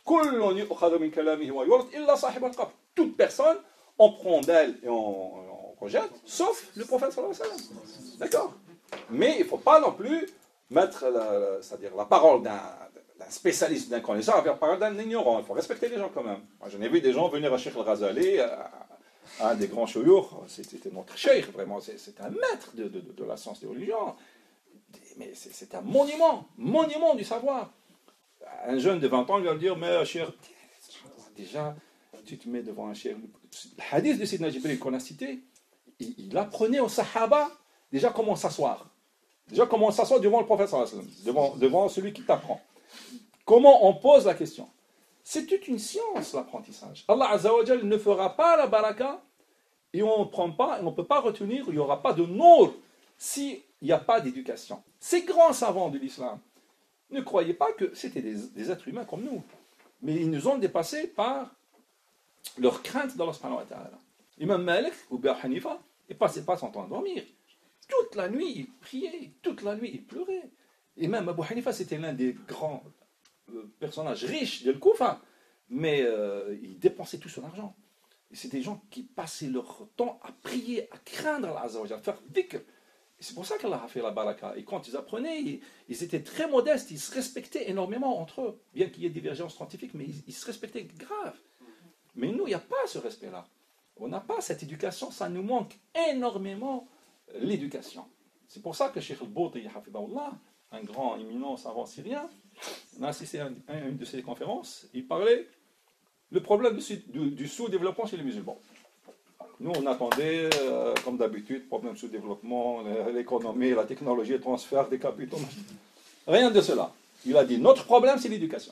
toute personne, on prend d'elle et on, on rejette, sauf le prophète sallallahu alayhi wa sallam. D'accord ? Mais il ne faut pas non plus mettre la, la, c'est-à-dire la parole d'un, d'un spécialiste, d'un connaisseur avec la parole d'un ignorant. Il faut respecter les gens quand même. Moi, j'en ai vu des gens venir à Cheikh al-Ghazali, à, à un des grands chouyours, c'était notre cheikh, vraiment, c'est, c'est un maître de, de, de la science des religions. Mais c'est, c'est un monument, monument du savoir. Un jeune de vingt ans vient dire, mais cher, déjà, tu te mets devant un cher. Le hadith de Sidna Jibril qu'on a cité, il, il apprenait aux Sahaba déjà comment s'asseoir. Déjà comment s'asseoir devant le prophète sallallahu alayhi wa sallam, devant, devant celui qui t'apprend. Comment on pose la question. C'est toute une science, l'apprentissage. Allah Azza wa Jal ne fera pas la baraka et on ne prend pas, et on ne peut pas retenir, il n'y aura pas de nour s'il n'y a pas d'éducation. Ces grands savants de l'islam, ne croyez pas que c'était des, des êtres humains comme nous. Mais ils nous ont dépassés par leur crainte d'Allah subhanahu wa ta'ala. Imam Malik ou Abu Hanifa, il ne passait pas son temps à dormir. Toute la nuit, il priait, toute la nuit, il pleurait. Et même Abu Hanifa, c'était l'un des grands euh, personnages riches de Koufa, mais euh, il dépensait tout son argent. Et c'est des gens qui passaient leur temps à prier, à craindre Allah Azza wa Jalla, à faire dhikr. Et c'est pour ça qu'Allah a fait la baraka. Et quand ils apprenaient, ils, ils étaient très modestes, ils se respectaient énormément entre eux, bien qu'il y ait divergences scientifiques, mais ils, ils se respectaient grave. Mais nous, il n'y a pas ce respect-là. On n'a pas cette éducation, ça nous manque énormément l'éducation. C'est pour ça que Cheikh al-Bouti, un grand éminent savant syrien, on a assisté à une de ses conférences, il parlait le problème du, du, du sous-développement chez les musulmans. Nous, on attendait, euh, comme d'habitude, problème de sous-développement, l'économie, la technologie, le transfert des capitaux. Rien de cela. Il a dit, notre problème, c'est l'éducation.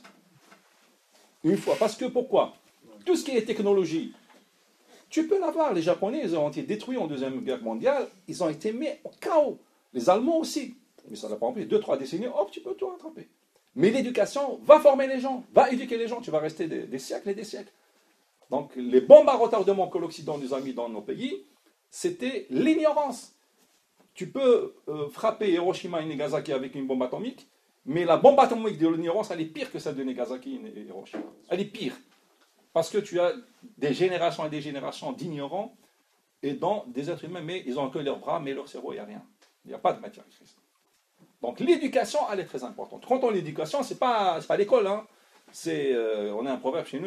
Une fois. Parce que, pourquoi? Tout ce qui est technologie, tu peux l'avoir. Les Japonais, ils ont été détruits en Deuxième Guerre mondiale. Ils ont été mis au chaos. Les Allemands aussi. Mais ça n'a pas pris deux, trois décennies. Hop, tu peux tout rattraper. Mais l'éducation va former les gens, va éduquer les gens. Tu vas rester des, des siècles et des siècles. Donc, les bombes à retardement que l'Occident nous a mis dans nos pays, c'était l'ignorance. Tu peux euh, frapper Hiroshima et Nagasaki avec une bombe atomique, mais la bombe atomique de l'ignorance, elle est pire que celle de Nagasaki et Hiroshima. Elle est pire. Parce que tu as des générations et des générations d'ignorants et dans des êtres humains, mais ils ont que leurs bras, mais leur cerveau, il n'y a rien. Il n'y a pas de matière grise. Donc l'éducation, elle est très importante. Quand on dit l'éducation, ce n'est pas, pas l'école. Hein. C'est, euh, on a un proverbe chez nous,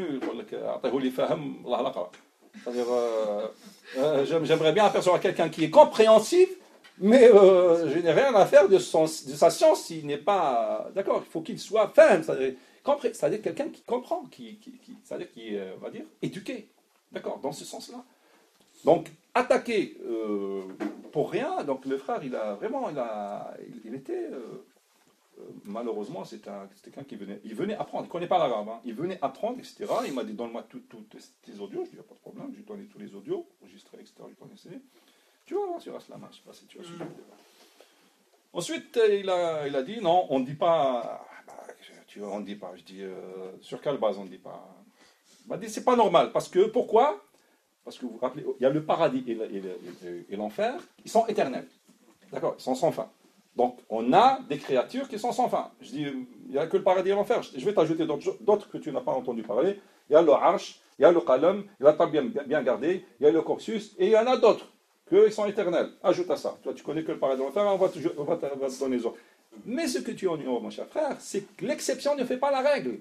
c'est-à-dire, euh, euh, j'aimerais bien apercevoir quelqu'un qui est compréhensif, mais euh, je n'ai rien à faire de, son, de sa science s'il n'est pas d'accord. Il faut qu'il soit ferme, c'est-à-dire, c'est-à-dire quelqu'un qui comprend, qui, qui, qui, c'est-à-dire qui est, on va dire, éduqué. D'accord, dans ce sens-là. Donc, attaquer euh, pour rien, donc le frère, il a vraiment, il, a, il, il était, euh, euh, malheureusement, c'était quelqu'un qui venait, il venait apprendre, il ne connaît pas l'arabe, hein, il venait apprendre, et cetera. Il m'a dit, donne-moi tous tes audios, je lui ai dit, pas de problème, je lui ai donné tous les audios, enregistrés, et cetera. Je connaissais. Tu vas voir sur Aslama, je ne sais pas si tu vas suivre. Ensuite, il a, il a dit, non, on ne dit pas, bah, tu vois, on ne dit pas. Je dis, euh, sur quelle base on ne dit pas? Il m'a dit, c'est pas normal, parce que, pourquoi? Parce que vous vous rappelez, il y a le paradis et l'enfer, ils sont éternels. D'accord, ils sont sans fin. Donc, on a des créatures qui sont sans fin. Je dis, il n'y a que le paradis et l'enfer. Je vais t'ajouter d'autres que tu n'as pas entendu parler. Il y a le arsh, il y a le qalam, il y a la table bien, bien gardée, il y a le corsus, et il y en a d'autres, qu'ils sont éternels. Ajoute à ça. Toi, tu connais que le paradis et l'enfer, on va te, on va te, on va te donner les autres. Mais ce que tu ignores, mon cher frère, c'est que l'exception ne fait pas la règle.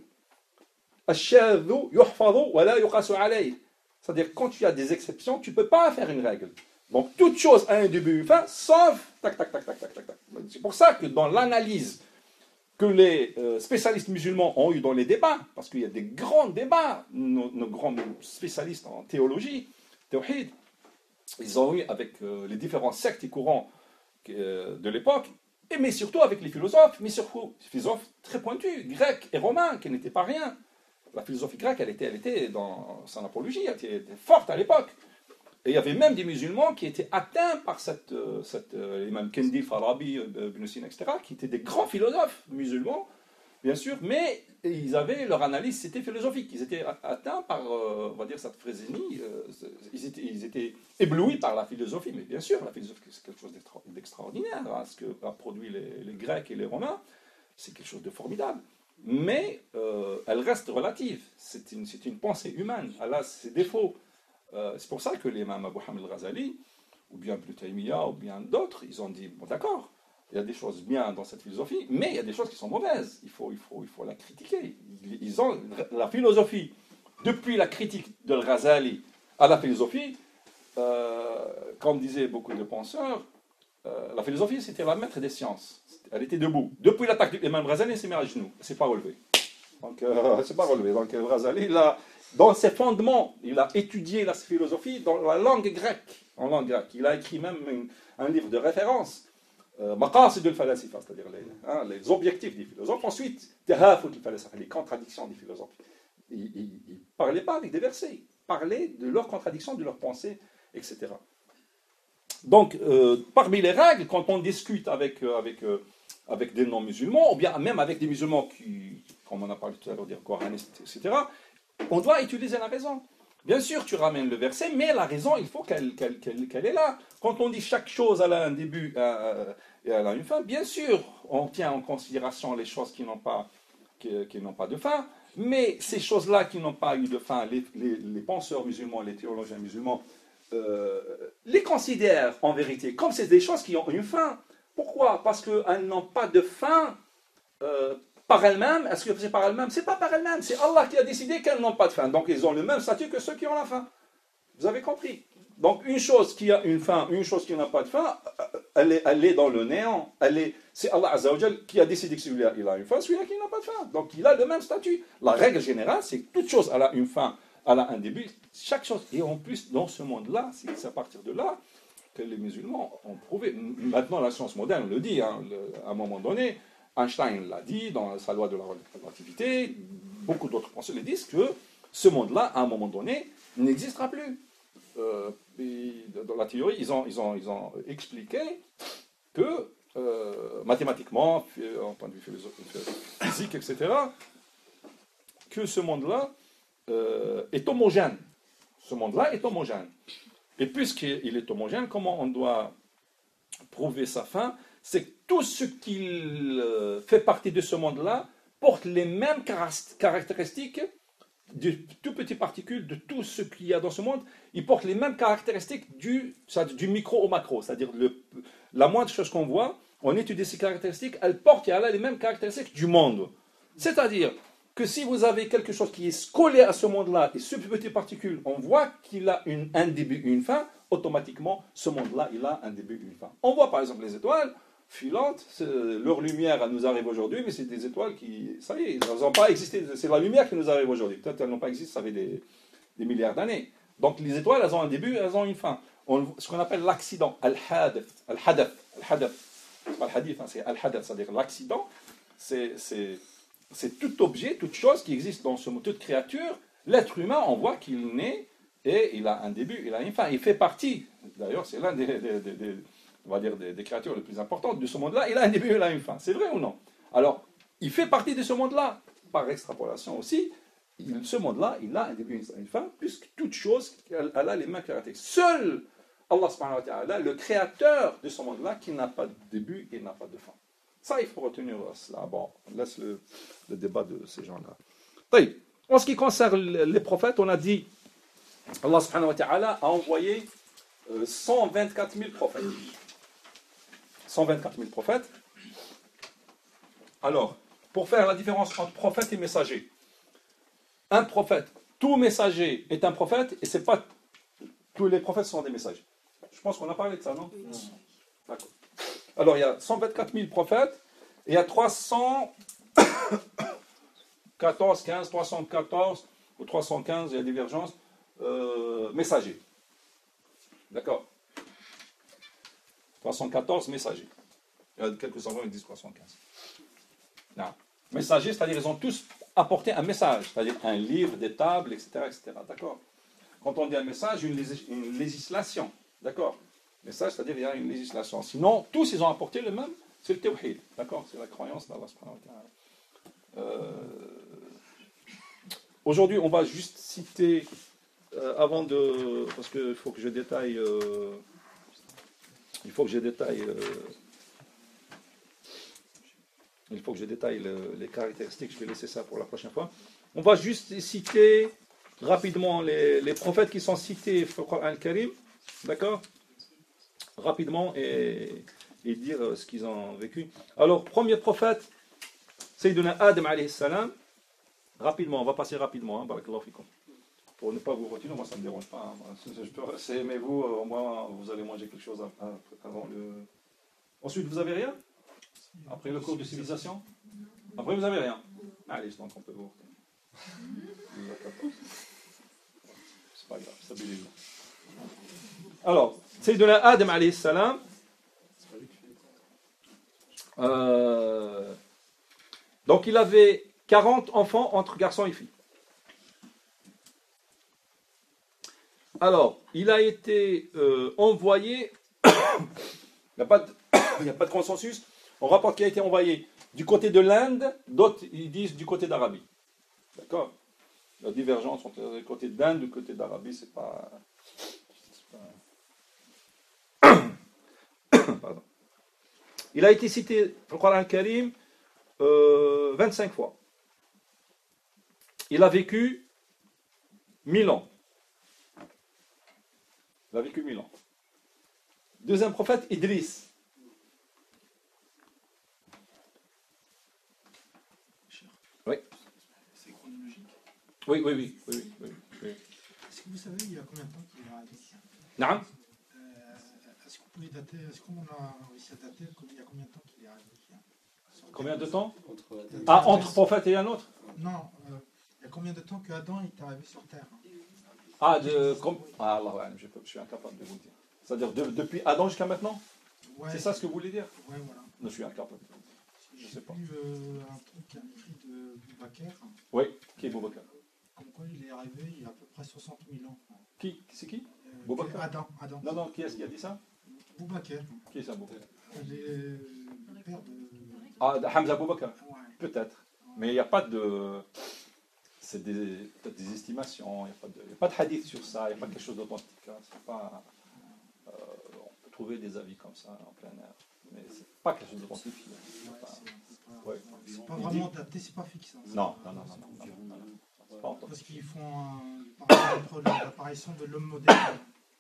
Ash-shadhu yuhfadhu wa la yuqasu alayh. C'est-à-dire, quand tu as des exceptions, tu ne peux pas faire une règle. Donc, toute chose a un début et une fin, sauf... Tac, tac, tac, tac, tac, tac, tac. C'est pour ça que dans l'analyse que les euh, spécialistes musulmans ont eu dans les débats, parce qu'il y a des grands débats, nos, nos grands spécialistes en théologie, tawhid, ils ont eu avec euh, les différents sectes et courants euh, de l'époque, et mais surtout avec les philosophes, mais surtout les philosophes très pointus, grecs et romains, qui n'étaient pas rien. La philosophie grecque, elle était, elle était dans son apologie, elle était, elle était forte à l'époque. Et il y avait même des musulmans qui étaient atteints par cette, cette euh, Imam Kendi, Farabi, Ibn Sina, et cetera, qui étaient des grands philosophes musulmans, bien sûr, mais ils avaient, leur analyse, c'était philosophique. Ils étaient atteints par, euh, on va dire, cette phrésénie, euh, ils, étaient, ils étaient éblouis par la philosophie. Mais bien sûr, la philosophie, c'est quelque chose d'extraordinaire. Hein, ce que a produit les, les Grecs et les Romains, c'est quelque chose de formidable. Mais euh, elle reste relative. C'est une, c'est une pensée humaine. Elle a ses défauts. Euh, c'est pour ça que l'imam Abu Hamid al-Ghazali, ou bien Ibn Taymiyyah, ou bien d'autres, ils ont dit, bon d'accord, il y a des choses bien dans cette philosophie, mais il y a des choses qui sont mauvaises. Il faut, il faut, il faut la critiquer. Ils ont la philosophie, depuis la critique de al-Ghazali à la philosophie, euh, comme disaient beaucoup de penseurs, euh, la philosophie c'était la maître des sciences. Elle était debout. Depuis l'attaque de l'imam Ghazali, il s'est mis à genoux. C'est pas relevé. Donc, euh, c'est pas relevé. Donc, Ghazali, il a, dans ses fondements, il a étudié la philosophie dans la langue grecque. En langue grecque. Il a écrit même une, un livre de référence. Maqasid al-Falasifa, c'est-à-dire les, hein, les objectifs des philosophes. Ensuite, Tahafut al-Falasifa, les contradictions des philosophes. Il ne parlait pas avec des versets. Il parlait de leurs contradictions, de leurs pensées, et cetera. Donc, euh, parmi les règles, quand on discute avec, euh, avec euh, avec des non-musulmans, ou bien même avec des musulmans qui, comme on a parlé tout à l'heure, des coranistes, et cetera, on doit utiliser la raison. Bien sûr, tu ramènes le verset, mais la raison, il faut qu'elle, qu'elle, qu'elle, qu'elle est là. Quand on dit chaque chose, elle a un début euh, et elle a une fin, bien sûr, on tient en considération les choses qui n'ont pas, qui, qui n'ont pas de fin, mais ces choses-là qui n'ont pas eu de fin, les, les, les penseurs musulmans, les théologiens musulmans, euh, les considèrent en vérité comme c'est des choses qui ont une fin. Pourquoi? Parce qu'elles n'ont pas de fin euh, par elles-mêmes. Est-ce que c'est par elles-mêmes? C'est pas par elles-mêmes. C'est Allah qui a décidé qu'elles n'ont pas de fin. Donc ils ont le même statut que ceux qui ont la fin. Vous avez compris? Donc une chose qui a une fin, une chose qui n'a pas de fin, elle est, elle est dans le néant. Elle est, c'est Allah Azza wa Jal qui a décidé que celui-là il a une fin, celui-là qui n'a pas de fin. Donc il a le même statut. La règle générale, c'est que toute chose elle a une fin, elle a un début. Chaque chose. Et en plus, dans ce monde-là, c'est à partir de là que les musulmans ont prouvé. Maintenant, la science moderne le dit, hein, le, à un moment donné, Einstein l'a dit dans sa loi de la relativité, beaucoup d'autres penseurs le disent que ce monde-là, à un moment donné, n'existera plus. Euh, dans la théorie, ils ont, ils ont, ils ont expliqué que, euh, mathématiquement, en point de vue physique, et cetera, que ce monde-là euh, est homogène. Ce monde-là est homogène. Et puisqu'il est homogène, comment on doit prouver sa fin? C'est que tout ce qui fait partie de ce monde-là porte les mêmes caractéristiques de tout petites particules, de tout ce qu'il y a dans ce monde, ils portent les mêmes caractéristiques du, du micro au macro. C'est-à-dire le, la moindre chose qu'on voit, on étudie ces caractéristiques, elles portent et elles ont les mêmes caractéristiques du monde. C'est-à-dire que si vous avez quelque chose qui est collé à ce monde-là, et ce petit particule, on voit qu'il a une, un début et une fin, automatiquement, ce monde-là, il a un début et une fin. On voit par exemple les étoiles filantes, leur lumière, elle nous arrive aujourd'hui, mais c'est des étoiles qui, ça y est, elles n'ont pas existé, c'est la lumière qui nous arrive aujourd'hui. Peut-être qu'elles n'ont pas existé, ça fait des, des milliards d'années. Donc les étoiles, elles ont un début, elles ont une fin. On, ce qu'on appelle l'accident, al-hadath, al-hadath, al-hadath, c'est pas le hadith, hein, c'est al-hadath, c'est-à-dire l'accident, c'est... c'est C'est tout objet, toute chose qui existe dans ce monde, toute créature. L'être humain, on voit qu'il naît et il a un début, il a une fin. Il fait partie, d'ailleurs, c'est l'un des, des, des, des, on va dire des, des créatures les plus importantes de ce monde-là. Il a un début, il a une fin. C'est vrai ou non? Alors, il fait partie de ce monde-là. Par extrapolation aussi, il, ce monde-là, il a un début, une fin, puisque toute chose, elle, elle a les mêmes caractéristiques. Seul Allah subhanahu wa ta'ala, le créateur de ce monde-là, qui n'a pas de début et n'a pas de fin. Ça, il faut retenir cela. Bon, on laisse le, le débat de ces gens-là. En ce qui concerne les prophètes, on a dit, Allah subhanahu wa ta'ala a envoyé euh, cent vingt-quatre mille prophètes. cent vingt-quatre mille prophètes. Alors, pour faire la différence entre prophète et messager, un prophète, tout messager est un prophète, et c'est pas tous les prophètes sont des messagers. Je pense qu'on a parlé de ça, non? D'accord. Alors, il y a cent vingt-quatre mille prophètes, et il y a trois cent quatorze, quinze, trois cent quatorze, ou trois cent quinze, il y a divergence, euh, messagers. D'accord? trois cent quatorze messagers. Il y a quelques savants qui disent trois cent quinze. Non. Messagers, c'est-à-dire ils ont tous apporté un message, c'est-à-dire un livre, des tables, et cetera, et cetera. D'accord? Quand on dit un message, une, légis- une législation. D'accord? Message, c'est-à-dire il y a une législation. Sinon, tous, ils ont apporté le même, c'est le tawhid. D'accord? C'est la croyance d'Allah subhanahu wa ta'ala. Euh... Aujourd'hui, on va juste citer, euh, avant de... Parce qu'il faut que je détaille... Euh... Il faut que je détaille... Euh... Il faut que je détaille le, les caractéristiques. Je vais laisser ça pour la prochaine fois. On va juste citer rapidement les, les prophètes qui sont cités dans le Coran al-Karim. D'accord? Rapidement et, et dire ce qu'ils ont vécu. Alors, premier prophète, Sayyiduna Adam alayhi salam. Rapidement, on va passer rapidement. Hein, barakallahu fikum. Pour ne pas vous retenir, moi ça ne me dérange pas. Hein, je peux rester, mais vous, au moins, vous allez manger quelque chose avant le. Ensuite, vous avez rien? Après le cours de civilisation? Après, vous avez rien? Allez, donc on peut vous retenir. C'est pas grave, stabilisez-vous. Alors, Sayyiduna Adam alayhi salam, euh, donc il avait quarante enfants entre garçons et filles. Alors, il a été euh, envoyé, il n'y a, a pas de consensus, On rapporte qu'il a été envoyé du côté de l'Inde, d'autres ils disent du côté d'Arabie. D'accord? La divergence entre le côté d'Inde et le côté d'Arabie, c'est pas. C'est pas... Pardon. Il a été cité dans le Coran Karim euh, vingt-cinq fois. Il a vécu mille ans. Il a vécu mille ans. Deuxième prophète, Idriss. Oui. C'est chronologique. Oui, oui, oui. oui, oui, oui. Est-ce que vous savez il y a combien de temps qu'il est arrivé? Naam. Euh, Est-ce que vous pouvez dater, est-ce qu'on a réussi à dater il y a combien de temps qu'il est arrivé? Combien de temps? Entre Ah, entre prophète et un autre? Non, euh, il y a combien de temps que Adam est arrivé sur Terre? Ah, de, comme, ah Allah, ouais, je, peux- je suis incapable de vous le dire. C'est-à-dire de- depuis Adam jusqu'à maintenant? Ouais, C'est ça ce que vous voulez dire? Ouais, voilà. Non, je suis incapable. Je J'ai sais pas. lu euh, un truc, un écrit de Boubacar, Oui, qui est Boubacar? comme quoi il est arrivé il y a à peu près soixante mille ans. Qui? C'est qui? Euh, Boubacar. Adam, Adam. Non, non, qui est-ce qui a dit ça? Boubacar, Qui est ça, Boubacar? il est le père de. Ah, Hamza Boubacar? Ouais. Peut-être. Mais il n'y a pas de. C'est des, peut-être des estimations, il n'y a, pas de- il y a pas de hadith sur ça, il n'y a pas quelque chose d'authentique. Hein. C'est pas, euh, on peut trouver des avis comme ça en plein air, mais c'est pas quelque chose d'authentique. C'est Ouais, pas- c'est- c'est pas, ouais. c'est pas vraiment daté, c'est pas fixe. hein. Non, non, non, non, non, non, non, non. C'est pas authentique. Parce qu'ils font un parallèle entre l'apparition de l'homme moderne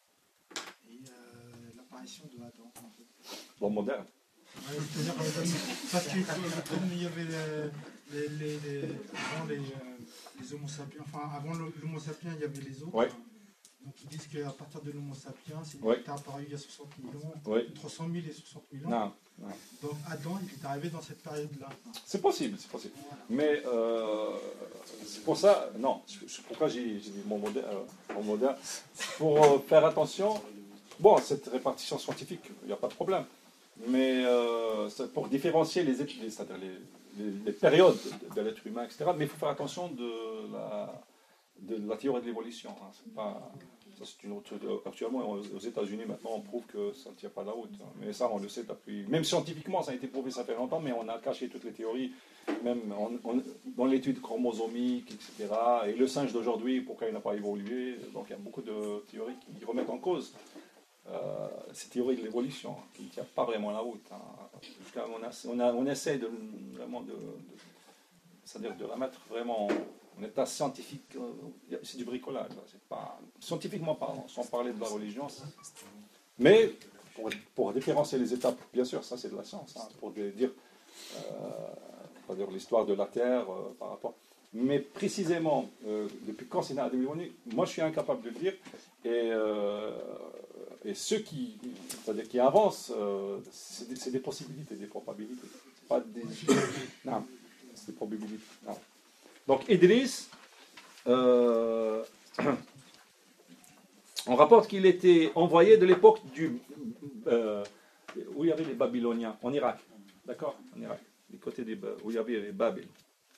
et euh, l'apparition de Adam. en fait. Bon, moderne. Ouais, c'est-à-dire, euh, parce que euh, comme il y avait les, les, les, les, avant les, euh, les homo sapiens, enfin avant le- l'homo sapiens, il y avait les autres. Ouais. Donc ils disent qu'à partir de l'homo sapiens, c'est Ouais. est apparu il y a soixante mille ans, Oui. entre cent mille et soixante mille ans. Non, non. Donc Adam, il est arrivé dans cette période-là. C'est possible, c'est possible. Voilà. Mais euh, c'est pour ça, non, c'est c'est pourquoi j'ai j'ai dit mon modèle, euh, mon modèle, pour euh, faire attention. Bon, cette répartition scientifique, il n'y a pas de problème. Mais euh, c'est pour différencier les, ét- les- c'est-à-dire les, les- les périodes de, de l'être humain, et cetera. Mais il faut faire attention de la, de la théorie de l'évolution. Hein. C'est pas, ça, c'est une autre, actuellement, aux aux États-Unis, maintenant, on prouve que ça ne tient pas la route. Hein. Mais ça, on le sait depuis. Même scientifiquement, ça a été prouvé, ça fait longtemps, mais on a caché toutes les théories, même en- en- dans l'étude chromosomique, et cetera. Et le singe d'aujourd'hui, pourquoi il n'a pas évolué? Donc, il y a beaucoup de théories qui remettent en cause euh, ces théories de l'évolution, hein, qui ne tiennent pas vraiment la route. Hein. Jusqu'à, on, a, on, a, on essaie de, vraiment de, de, c'est-à-dire de la mettre vraiment en état scientifique. euh, C'est du bricolage. Là, c'est pas, scientifiquement parlant, sans parler de la religion. c'est- Mais pour, pour différencier les étapes, bien sûr, ça c'est de la science. Hein, pour dire, euh, on va dire l'histoire de la Terre euh, par rapport. Mais précisément, euh, depuis quand c'est devenu, moi je suis incapable de le dire. Et, euh, et ceux qui, c'est-à-dire qui avancent, euh, c'est des, c'est des possibilités, des probabilités. C'est pas des. Non, c'est des probabilités. Non. Donc Idriss, euh, on rapporte qu'il était envoyé de l'époque du euh, où il y avait les Babyloniens, en Irak. D'accord? En Irak, du côté des, où il y avait les Babel.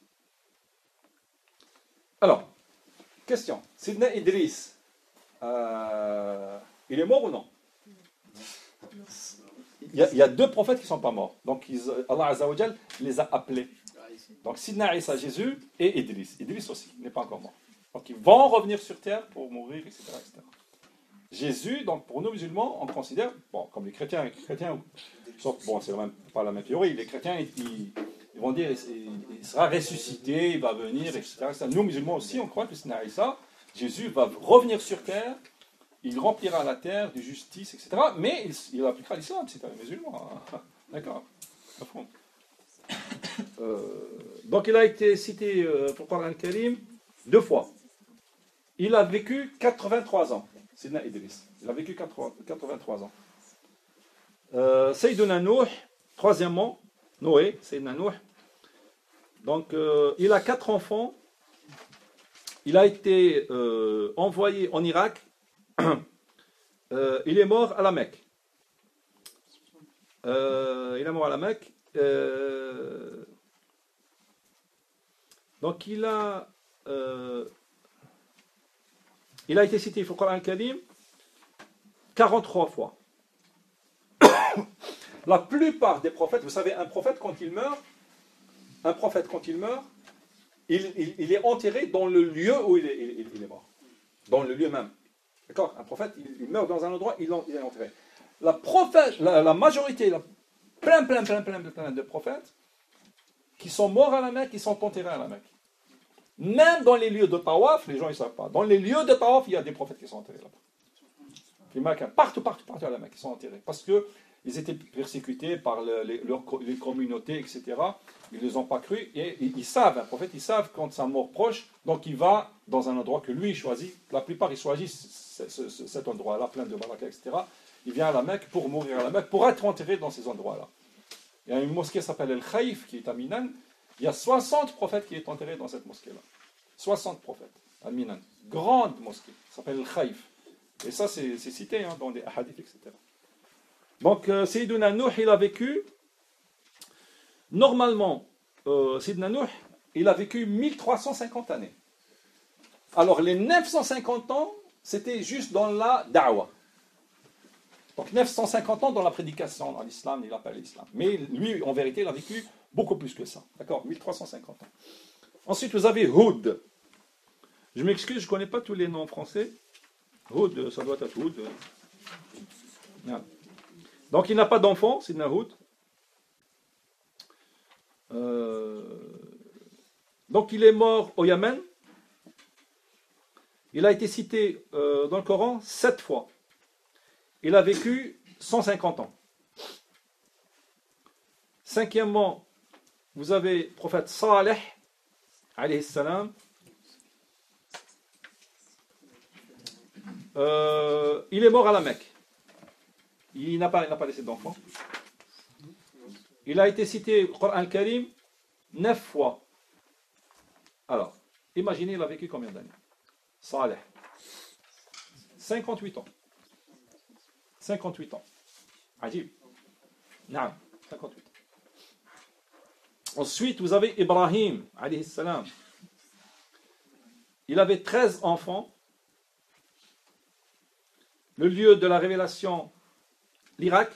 Alors, question. Sidna Idriss, euh, il est mort ou non? Il y, a, il y a deux prophètes qui ne sont pas morts. Donc ils, Allah Azza wa Jal les a appelés. Donc Sidna Isa, Jésus, et Idriss. Idriss aussi, il n'est pas encore mort. Donc ils vont revenir sur terre pour mourir, et cetera, et cetera. Jésus, donc pour nous musulmans, on considère, bon, comme les chrétiens, les chrétiens, sauf, bon, c'est même pas la même théorie, les chrétiens, ils, ils vont dire, il, il sera ressuscité, il va venir, et cetera, et cetera. Nous musulmans aussi, on croit que Sidna Isa, Jésus va revenir sur terre, il remplira la terre de justice, et cetera. Mais il, il appliquera l'islam, c'est un musulman. Hein. D'accord. Euh, donc il a été cité euh, pour Coran al-Karim deux fois. Il a vécu quatre-vingt-trois ans. Sidna Idriss. Il a vécu quatre-vingt-trois ans. Euh, Sayyiduna Nuh, troisièmement, Noé, Sayyidina Nuh. Donc euh, il a quatre enfants. Il a été euh, envoyé en Irak. Euh, il est mort à la Mecque. Euh, il est mort à la Mecque. Euh, donc il a euh, il a été cité dans le Coran Karim quarante-trois fois. La plupart des prophètes, vous savez, un prophète quand il meurt, un prophète quand il meurt, il, il, il est enterré dans le lieu où il est, il, il est mort. Dans le lieu même. D'accord? Un prophète, il, il meurt dans un endroit, il, il est enterré. La, prophète, la, la majorité, la, plein, plein, plein, plein, plein de prophètes qui sont morts à la Mecque, qui sont enterrés à la Mecque. Même dans les lieux de Tawaf, les gens ne savent pas. Dans les lieux de Tawaf, il y a des prophètes qui sont enterrés là-bas. Partout, partout, partout à la Mecque, ils sont enterrés. Parce qu'ils étaient persécutés par le, les, leur, les communautés, et cetera. Ils ne les ont pas cru. Et, et ils savent, un prophète, ils savent quand sa mort proche, donc il va dans un endroit que lui choisit. La plupart, ils choisissent ce, ce, ce, cet endroit-là, plein de baraka, et cetera. Il vient à la Mecque pour mourir à la Mecque, pour être enterré dans ces endroits-là. Il y a une mosquée qui s'appelle El Khaïf, qui est à Minan. Il y a soixante prophètes qui sont enterrés dans cette mosquée-là. soixante prophètes à Minan. Grande mosquée, ça s'appelle El Khaïf. Et ça, c'est cité hein, dans des hadiths, et cetera. Donc, euh, Sayyiduna Nuh, il a vécu, normalement, euh, Sayyiduna Nuh, il a vécu mille trois cent cinquante années. Alors, les neuf cent cinquante ans, c'était juste dans la da'wah. Donc, neuf cent cinquante ans dans la prédication, dans l'islam, il appelle l'islam. Mais lui, en vérité, il a vécu beaucoup plus que ça. D'accord? mille trois cent cinquante ans. Ensuite, vous avez Houd. Je m'excuse, je ne connais pas tous les noms français. Houd, ça doit être Houd. Yeah. Donc, il n'a pas d'enfant, c'est Houd. Euh... Donc, il est mort au Yémen. Il a été cité euh, dans le Coran sept fois. Il a vécu cent cinquante ans. Cinquièmement, vous avez le prophète Saleh, alayhi salam. Euh, il est mort à la Mecque. Il n'a pas, il n'a pas laissé d'enfant. Il a été cité au Coran al-Karim neuf fois. Alors, imaginez, il a vécu combien d'années? Saleh. cinquante-huit ans. cinquante-huit ans. Ajib. Non, cinquante-huit. Ensuite, vous avez Ibrahim, alayhi salam. Il avait treize enfants. Le lieu de la révélation, l'Irak.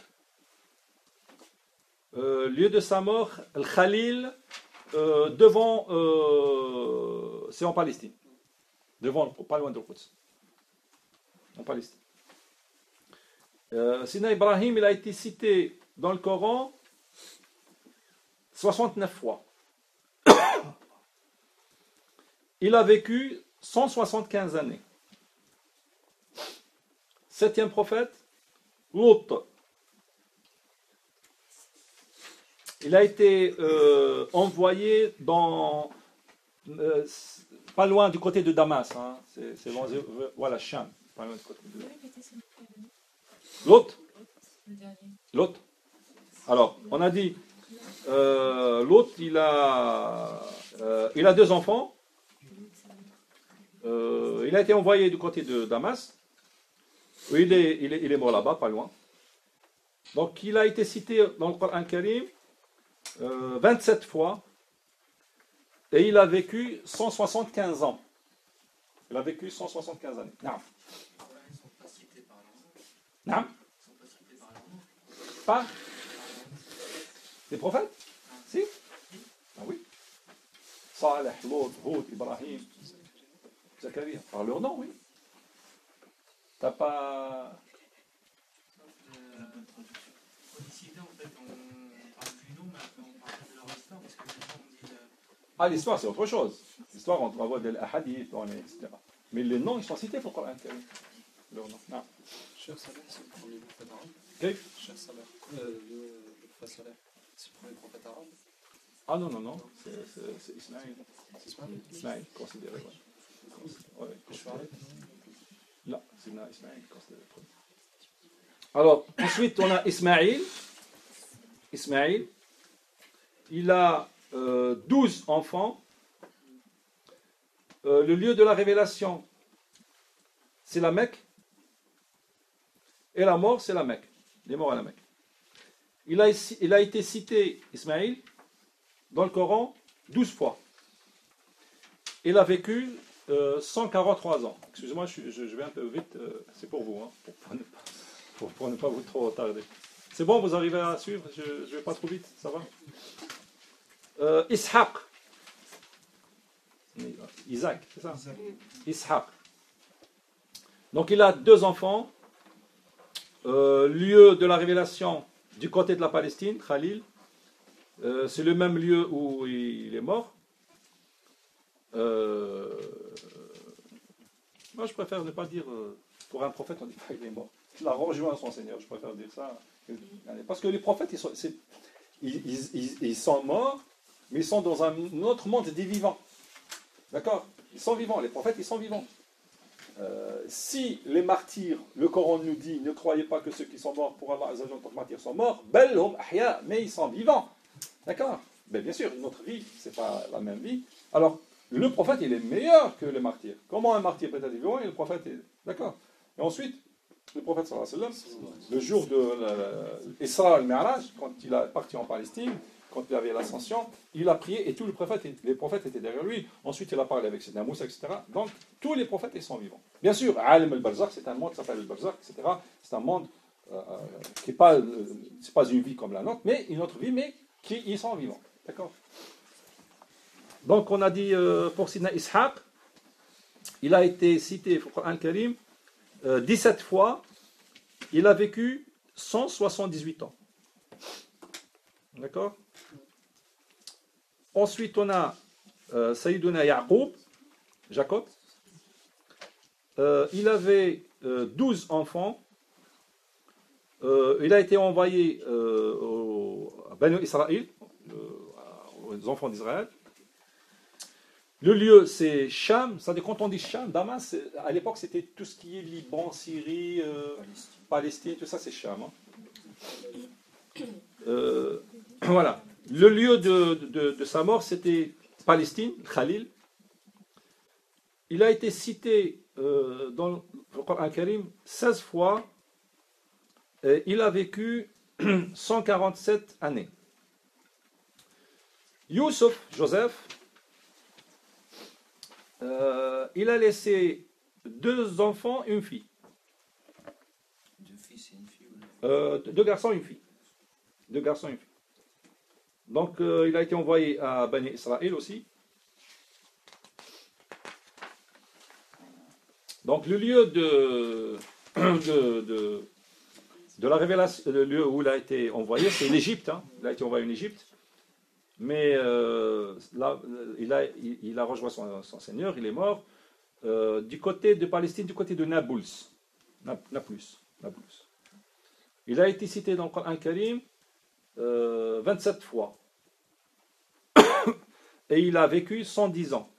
Euh, lieu de sa mort, le Khalil, euh, devant, euh, c'est en Palestine. Devant, pas loin de Quds. En Palestine. Euh, Sina Ibrahim, il a été cité dans le Coran soixante-neuf fois. Il a vécu cent soixante-quinze années. Septième prophète, Lot. Il a été euh, envoyé dans euh, pas loin du côté de Damas. Hein. C'est voilà, Cham. Pas loin du côté de Lot. Lot. Alors, on a dit euh, Lot, il a, euh, il a deux enfants. Euh, il a été envoyé du côté de Damas. Oui, il est, il est, il est mort là-bas, pas loin. Donc, il a été cité dans le Coran Karim euh, vingt-sept fois. Et il a vécu cent soixante-quinze ans. Il a vécu cent soixante-quinze années. Non. Non. Pas des prophètes? Si. Ah oui. Saleh, Lot, Houd, Ibrahim, Zakaria. Par leur nom, oui. T'as pas... Ah, l'histoire, c'est autre chose. L'histoire, on va voir des hadiths, et cetera. Mais les noms, ils sont cités pour le Coran. Leur nom. Non. Cheikh Saleh, c'est le premier prophète arabe. Okay. Cheikh Saleh, euh, le, le prophète Saleh, c'est le premier prophète arabe. Ah non, non, non, c'est Ismaël. C'est Ismaël. Ismaël, considéré, ouais. Ouais, considéré. Là, c'est Ismaël, considéré. Alors, ensuite, on a Ismaël. Ismaël. Il a euh, douze enfants. Euh, le lieu de la révélation, c'est la Mecque. Et la mort, c'est la Mecque. Il est mort à la Mecque. Il a, il a été cité, Ismaël, dans le Coran, douze fois. Il a vécu euh, cent quarante-trois ans. Excusez-moi, je, je, je vais un peu vite, euh, c'est pour vous, hein, pour, pour, ne pas, pour, pour ne pas vous trop tarder. C'est bon, vous arrivez à suivre? Je ne vais pas trop vite, ça va? euh, Ishaq. Isaac, c'est ça? Ishaq. Donc il a deux enfants. Euh, lieu de la révélation du côté de la Palestine, Khalil. Euh, c'est le même lieu où il est mort. Euh, moi, je préfère ne pas dire, euh, pour un prophète, on dit pas qu'il est mort. Il a rejoint son Seigneur, je préfère dire ça. Parce que les prophètes, ils sont, c'est, ils, ils, ils sont morts, mais ils sont dans un autre monde des vivants. D'accord? Ils sont vivants, les prophètes, ils sont vivants. Euh, si les martyrs, le Coran nous dit, ne croyez pas que ceux qui sont morts pour Allah Azza wa Jalla en tant que martyrs sont morts, bellhum ahya, mais ils sont vivants. D'accord? Mais bien sûr, notre vie, c'est pas la même vie. Alors, le prophète, il est meilleur que le martyr. Comment un martyr peut être vivant et le prophète est... D'accord? Et ensuite, le prophète, sallallahu alayhi wa sallam, le jour de l'Isra al-Mi'raj, quand il est parti en Palestine, quand il avait l'ascension, il a prié et tous les prophètes, les prophètes étaient derrière lui. Ensuite, il a parlé avec Sidna Moussa, et cetera. Donc, tous les prophètes, ils sont vivants. Bien sûr, Alim al-Barzakh, c'est un monde qui s'appelle al-Barzakh, et cetera. C'est un monde euh, qui n'est pas, euh, c'est pas une vie comme la nôtre, mais une autre vie, mais qui ils sont vivants. D'accord? Donc, on a dit euh, pour Sidna Ishaq, il a été cité au Coran Karim euh, dix-sept fois. Il a vécu cent soixante-dix-huit ans. D'accord? Ensuite, on a euh, Sayyiduna Ya'qub, Jacob. Euh, il avait euh, douze enfants. Euh, il a été envoyé euh, aux, à Banu Israël, euh, aux enfants d'Israël. Le lieu, c'est Cham. Ça, quand on dit Cham, Damas, à l'époque, c'était tout ce qui est Liban, Syrie, euh, Palestine. Palestine, tout ça, c'est Cham. Hein. Euh, voilà. Le lieu de, de, de sa mort, c'était Palestine, Khalil. Il a été cité euh, dans le Coran Karim seize fois. Et il a vécu cent quarante-sept années. Youssef, Joseph, euh, il a laissé deux enfants et une fille. Deux fils et une fille. Euh, deux garçons et une fille. Deux garçons et une fille. Donc, euh, il a été envoyé à Bani Israël aussi. Donc, le lieu de, de, de, de la révélation, le lieu où il a été envoyé, c'est l'Égypte. Hein. Il a été envoyé en Égypte. Mais euh, là, il a, il, il a rejoint son, son Seigneur, il est mort. Euh, du côté de Palestine, du côté de Nablus. Nablus. Nablus. Il a été cité dans le Coran Karim euh, vingt-sept fois. Et il a vécu cent dix ans.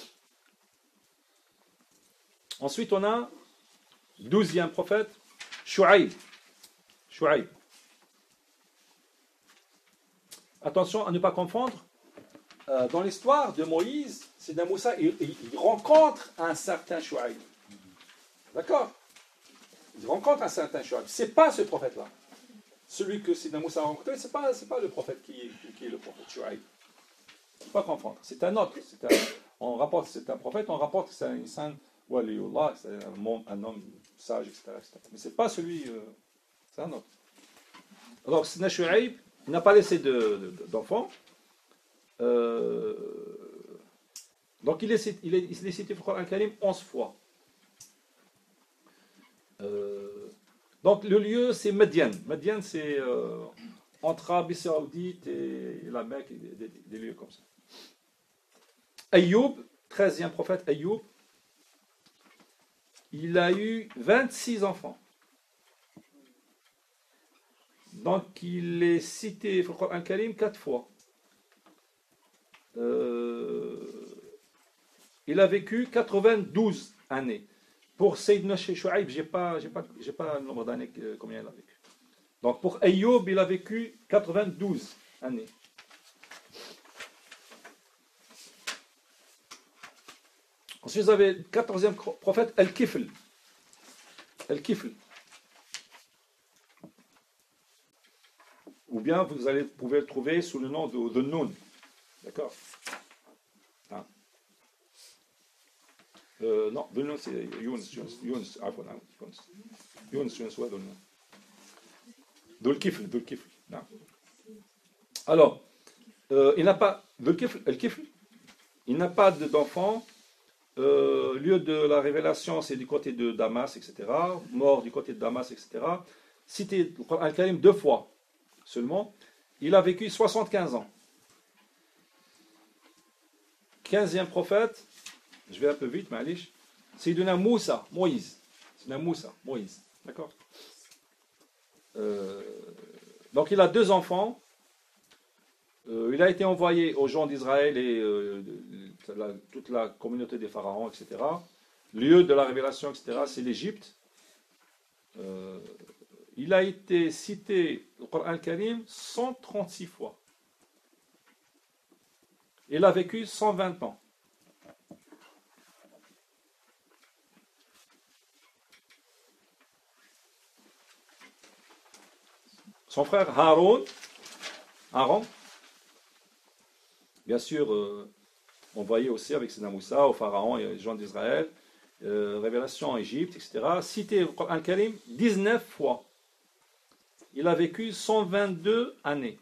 Ensuite, on a douzième prophète, Shu'aib. Shu'aib. Attention à ne pas confondre. Euh, dans l'histoire de Moïse, Sidna Moussa, il, il, il rencontre un certain Shu'aib. D'accord? Il rencontre un certain Shu'aib. Ce n'est pas ce prophète-là. Celui que Sidna Moussa a rencontré, ce n'est pas, c'est pas le prophète qui est, qui est le prophète Shu'aib. Il ne faut pas confondre. C'est un autre. C'est un, on rapporte c'est un prophète, on rapporte que c'est un insan waliyullah, c'est un, un homme sage, et cetera, et cetera. Mais ce n'est pas celui. Euh, c'est un autre. Alors, Sidna Shu'aib, il n'a pas laissé de, de, d'enfants. Euh, donc, il est, il est, il est cité pour Al Karim onze fois. Euh, donc, le lieu, c'est Madian. Madian, c'est euh, entre Arabie Saoudite et la Mecque, des, des, des lieux comme ça. Ayoub, treizième prophète Ayoub, il a eu vingt-six enfants. Donc, il est cité dans le Coran Karim quatre fois. Euh, il a vécu quatre-vingt-douze années. Pour Sayyidina Shu'aib, je n'ai pas, j'ai pas, j'ai pas le nombre d'années combien il a vécu. Donc, pour Ayoub, il a vécu quatre-vingt-douze années. Ensuite, vous avez le quatorzième prophète, Al-Kifl. Al-Kifl. Ou bien vous allez, pouvez le trouver sous le nom de The Noon. D'accord? Ah. Euh, non, The Noon c'est Yunus, Yunus, Yunus, Yunus, Yunus, Yunus, ouais, The Noon. Dhul Kifl, Dhul Kifl. Non. Alors, euh, il n'a pas, Dhul Kifl, El Kifl, il n'a pas de- d'enfant. Euh, lieu de la révélation, c'est du côté de Damas, et cetera. Mort du côté de Damas, et cetera. Cité le Coran Al-Karim deux fois seulement. Il a vécu soixante-quinze ans. quinzième prophète, je vais un peu vite, Malish, c'est Sayyidina Moussa, Moïse. Sayyidina Moussa, Moïse. D'accord euh, Donc il a deux enfants. Euh, il a été envoyé aux gens d'Israël et euh, la, toute la communauté des pharaons, et cetera. Lieu de la révélation, et cetera, c'est l'Égypte. Euh, il a été cité au Coran Al-Karim cent trente-six fois. Il a vécu cent vingt ans. Son frère Haroun, Aaron, bien sûr, euh, envoyé aussi avec Sayyidina Moussa, au pharaon et aux gens d'Israël, euh, révélation en Égypte, et cetera. Cité au Coran Al-Karim dix-neuf fois. Il a vécu cent vingt-deux années.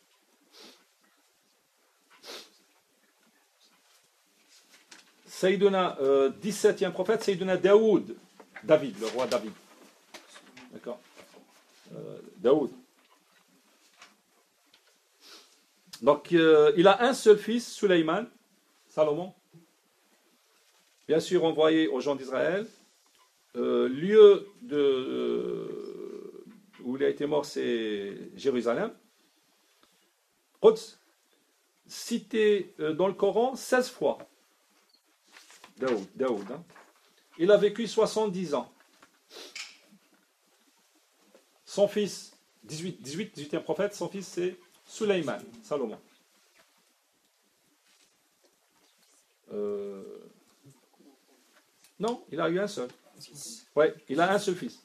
Sayyiduna, euh, dix-septième prophète, Sayyiduna Daoud, David, le roi David. D'accord euh, Daoud. Donc, euh, il a un seul fils, Sulayman, Salomon. Bien sûr, envoyé aux gens d'Israël. Euh, lieu de, euh, où il a été mort, c'est Jérusalem. Quds, cité euh, dans le Coran seize fois. Daoud, Daoud hein. Il a vécu soixante-dix ans. Son fils, dix-huit, dix-huit, dix-huitième prophète, son fils c'est Sulayman, Salomon. Euh... Non, il a eu un seul. Oui, il a un seul fils.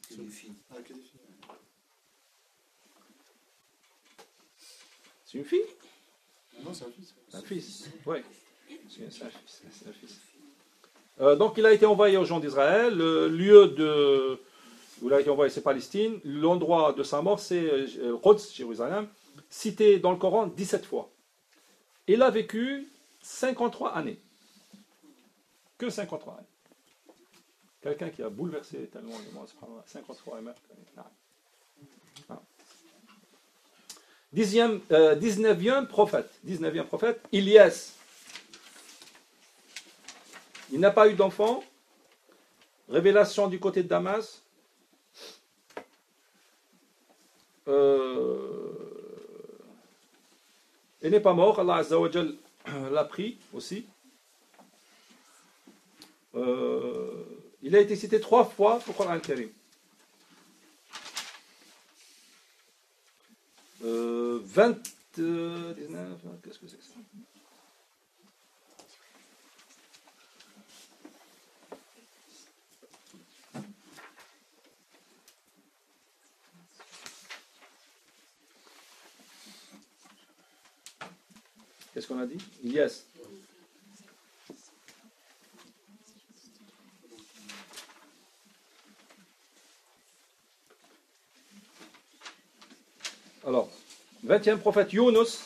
C'est une fille? Non, c'est un fils. Un fils, oui. C'est un fils. C'est un fils. Euh, donc il a été envoyé aux gens d'Israël. Le lieu de, où il a été envoyé, c'est Palestine. L'endroit de sa mort, c'est euh, Quds, Jérusalem, cité dans le Coran dix-sept fois. Il a vécu cinquante-trois années. Que cinquante-trois années. Quelqu'un qui a bouleversé tellement le monde, cinquante-trois années. Ah. Dixième, euh, dix-neuvième prophète. dix-neuvième prophète, Ilyas. Il n'a pas eu d'enfant. Révélation du côté de Damas. Euh, il n'est pas mort. Allah Azza wa Jal l'a pris aussi. Euh, il a été cité trois fois pour le Coran Al-Karim. Euh, vingt, euh, dix-neuf, qu'est-ce que c'est que ça? Qu'est-ce qu'on a dit? Yes. Alors, vingtième prophète Younus.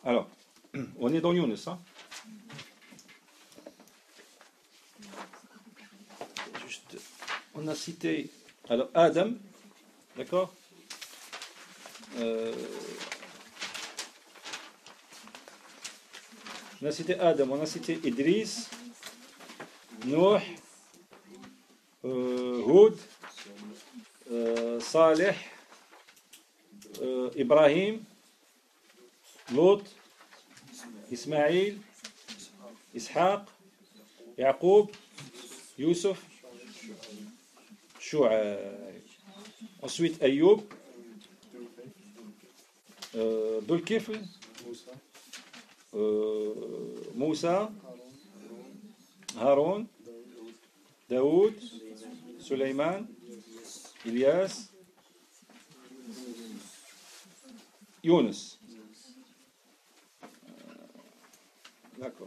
Alors, on est dans Yunus. Hein? Juste, on a cité alors Adam, d'accord euh, On a cité Adam, on a cité Idris, Nuh, euh, Hud, euh, Saleh, euh, Ibrahim, Lot, Ismaïl, Ishaq, Yaqub, Youssef, Chouaib. Ensuite Ayoub, euh, Dulkifl, euh, Moussa, Haroun, Daoud, Suleiman, Ilyas, Yunus. D'accord.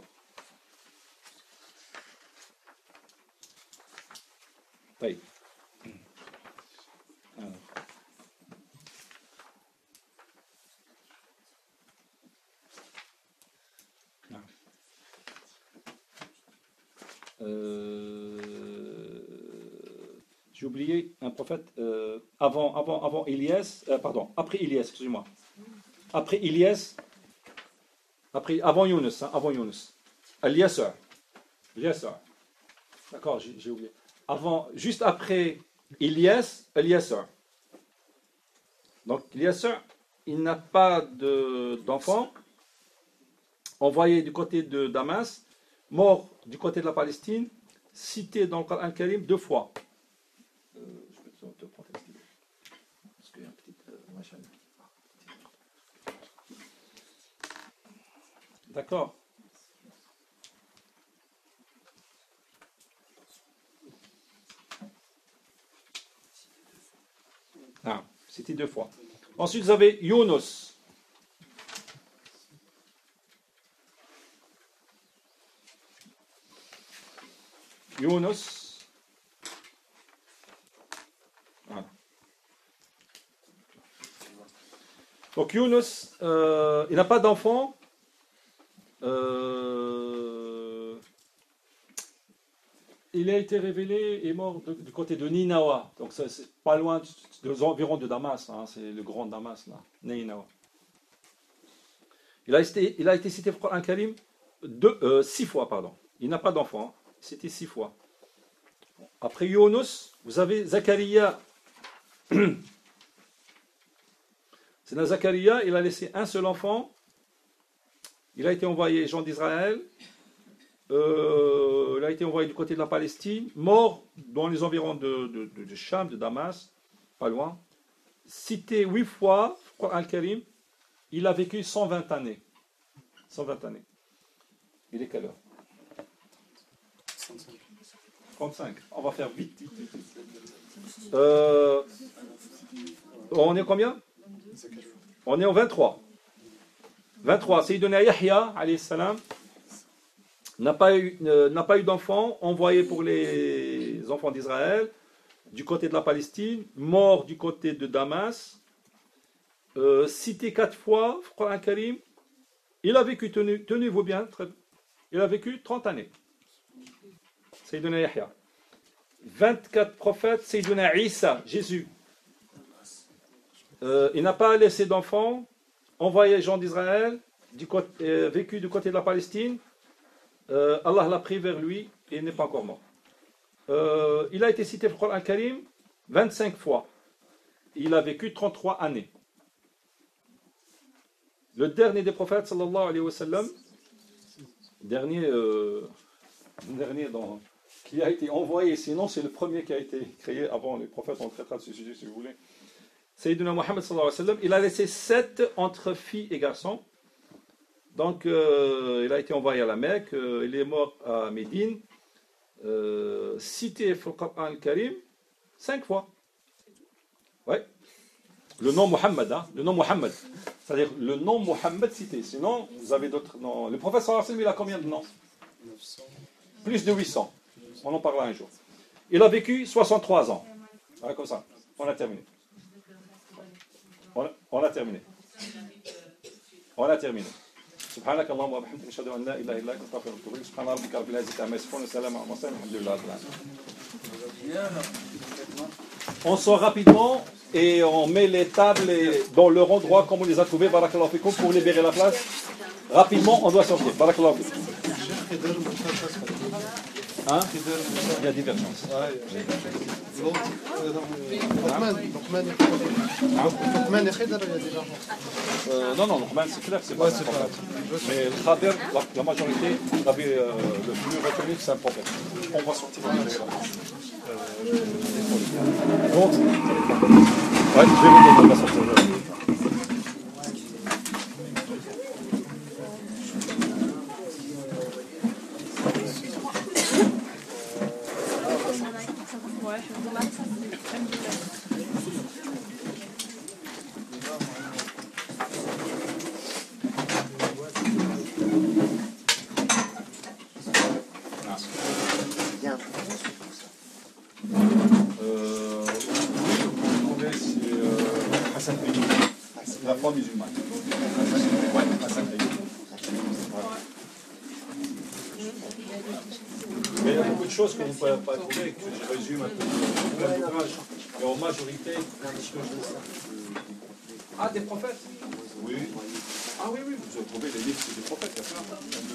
طيب. Alors. Non. Euh, j'ai oublié un prophète euh, avant, avant, avant Ilyas, euh, pardon, après Ilyas, excusez-moi. Après Ilyas, après, avant Yunus, hein, avant Yunus. Al-Yasar. Al-Yasar. D'accord, j'ai, j'ai oublié. Avant, juste après Ilyas, Al-Yasar. Donc, Ilyasar, il n'a pas de, d'enfant, envoyé du côté de Damas, mort du côté de la Palestine, cité dans le Coran Karim deux fois. Euh, je peux te, te prendre un stylo. Parce qu'il y a un petit euh, machin. D'accord. Ah, c'était deux fois. Ensuite, vous avez Yunus. Yunus. Voilà. Donc Yunus, euh, il n'a pas d'enfant. Euh, il a été révélé et mort de, du côté de Ninawa. Donc ça, c'est pas loin des environs de Damas. Hein, c'est le grand Damas là, Ninawa. Il a été, il a été cité dans le Coran Karim deux, euh, six fois, pardon. Il n'a pas d'enfant. Hein. C'était six fois. Après Yunus, vous avez Zakaria. C'est dans Zakaria, il a laissé un seul enfant. Il a été envoyé, gens d'Israël. Euh, il a été envoyé du côté de la Palestine. Mort dans les environs de, de, de, de Cham, de Damas, pas loin. Cité huit fois, Al-Karim. Il a vécu cent vingt années. cent vingt années. Il est quelle heure? trente-cinq. On va faire vite. Euh, on est combien? On est au vingt-trois. vingt-trois. Sayyidina Yahya, alayhi salam, n'a pas eu, euh, n'a pas eu d'enfant, envoyé pour les enfants d'Israël, du côté de la Palestine, mort du côté de Damas, euh, cité quatre fois, Coran Karim. Il a vécu, tenu, tenez-vous bien, très, il a vécu trente années. Sayyidina Yahya. vingt-quatre prophètes, Sayyidina Isa, Jésus. Euh, il n'a pas laissé d'enfants, envoyé gens d'Israël, du côté, euh, vécu du côté de la Palestine. Euh, Allah l'a pris vers lui et il n'est pas encore mort. Euh, il a été cité dans le Coran Karim vingt-cinq fois. Il a vécu trente-trois années. Le dernier des prophètes, sallallahu alayhi wa sallam, dernier, euh, dernier dans, qui a été envoyé, sinon c'est le premier qui a été créé avant les prophètes, on traitera de ce sujet si vous voulez. Sayyidina Muhammad sallallahu alayhi wa sallam, il a laissé sept entre filles et garçons. Donc, euh, il a été envoyé à la Mecque, euh, il est mort à Médine, euh, cité dans le Coran Karim, cinq fois. Ouais. Le nom Muhammad, hein, le nom Muhammad. C'est-à-dire le nom Muhammad cité. Sinon, vous avez d'autres noms. Le prophète sallallahu alayhi wa sallam, il a combien de noms? Plus de huit cents. On en parlera un jour. Il a vécu soixante-trois ans. Voilà, comme ça. On a terminé. On a, on a terminé. On a terminé. سبحانك اللهم وبحمدك نشهد ان لا اله الا انت نستغفرك ونتوب اليك سبحان ربك رب العزه عما يصفون وسلام على المرسلين الحمد لله رب العالمين. On sort rapidement et on met les tables dans le rond droit comme on les a trouvées. Barakallahu fikoum pour libérer la place. Rapidement, on doit sortir. Barakallahu fikoum. Hein? Il y a divergence. Euh, non, non, Luqman, c'est clair, c'est pas un prophète. Mais le Khadir, la, la majorité, avait, euh, le plus retenu, c'est un prophète. On va sortir. Donc, ouais, je vais vous donner, on va sortir. La foi musulmane. Ouais, Hassan Ayoub. Mais il y a beaucoup de choses que vous ne pouvez pas trouver, que je résume un peu dans l'ouvrage. Et en majorité. Ah, des prophètes? Oui. Ah oui, oui, vous avez trouvé les livres des prophètes, il y a plein.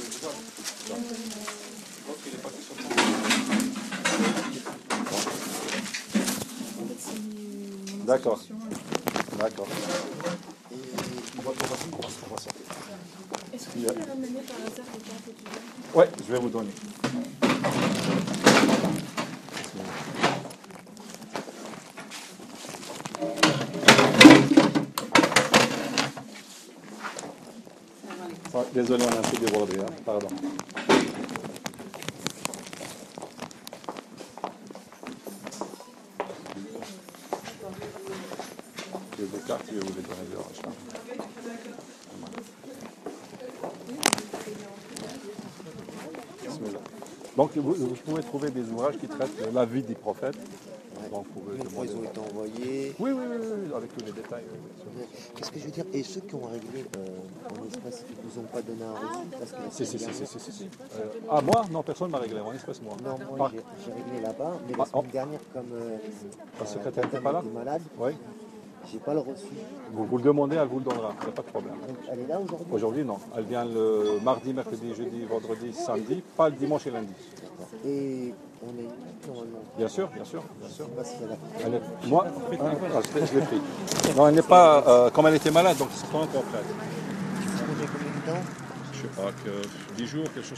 Donc il n'est pas question de... D'accord. D'accord. Est-ce que tu peux ramener par hasard le temps que tu veux? Ouais, je vais vous donner. Ouais, désolé, on a un peu débordé, hein. Pardon. J'ai des cartes, je vais vous les donner dehors, Inch'Allah. Donc vous, vous pouvez trouver des ouvrages qui traitent de la vie des prophètes. Ouais. Donc, vous pouvez Une fois, ils ont été envoyés. Oui, oui, oui, oui, avec tous les détails. Oui, oui. Qu'est-ce que je veux dire? Et ceux qui ont réglé euh, en espèces, ils ne vous ont pas donné un reçu parce que Si, si, si, si, si, si, si. Euh, ah, moi? Non, personne ne m'a réglé, en espèce, moi. Non, moi Par- j'ai j'ai réglé là-bas, mais Ah, la semaine oh. dernière, comme euh, La euh, secrétaire madame n'était pas là? était malade, Oui. j'ai pas le reçu. Vous, vous le demandez, elle vous le donnera, il n'y a pas de problème. Donc elle est là aujourd'hui. Aujourd'hui, non. Elle vient le mardi, mercredi, jeudi, vendredi, samedi, pas le dimanche et lundi. Et on est unique normalement. Bien sûr, bien sûr, bien sûr. Je sais pas si elle a pris. Elle est- Moi, hein, ah, je l'ai- je l'ai pris. Non, elle n'est pas, euh, comme elle était malade, donc c'est pas encore prête. Tu congé combien de temps? Je sais pas, que dix jours, quelque chose.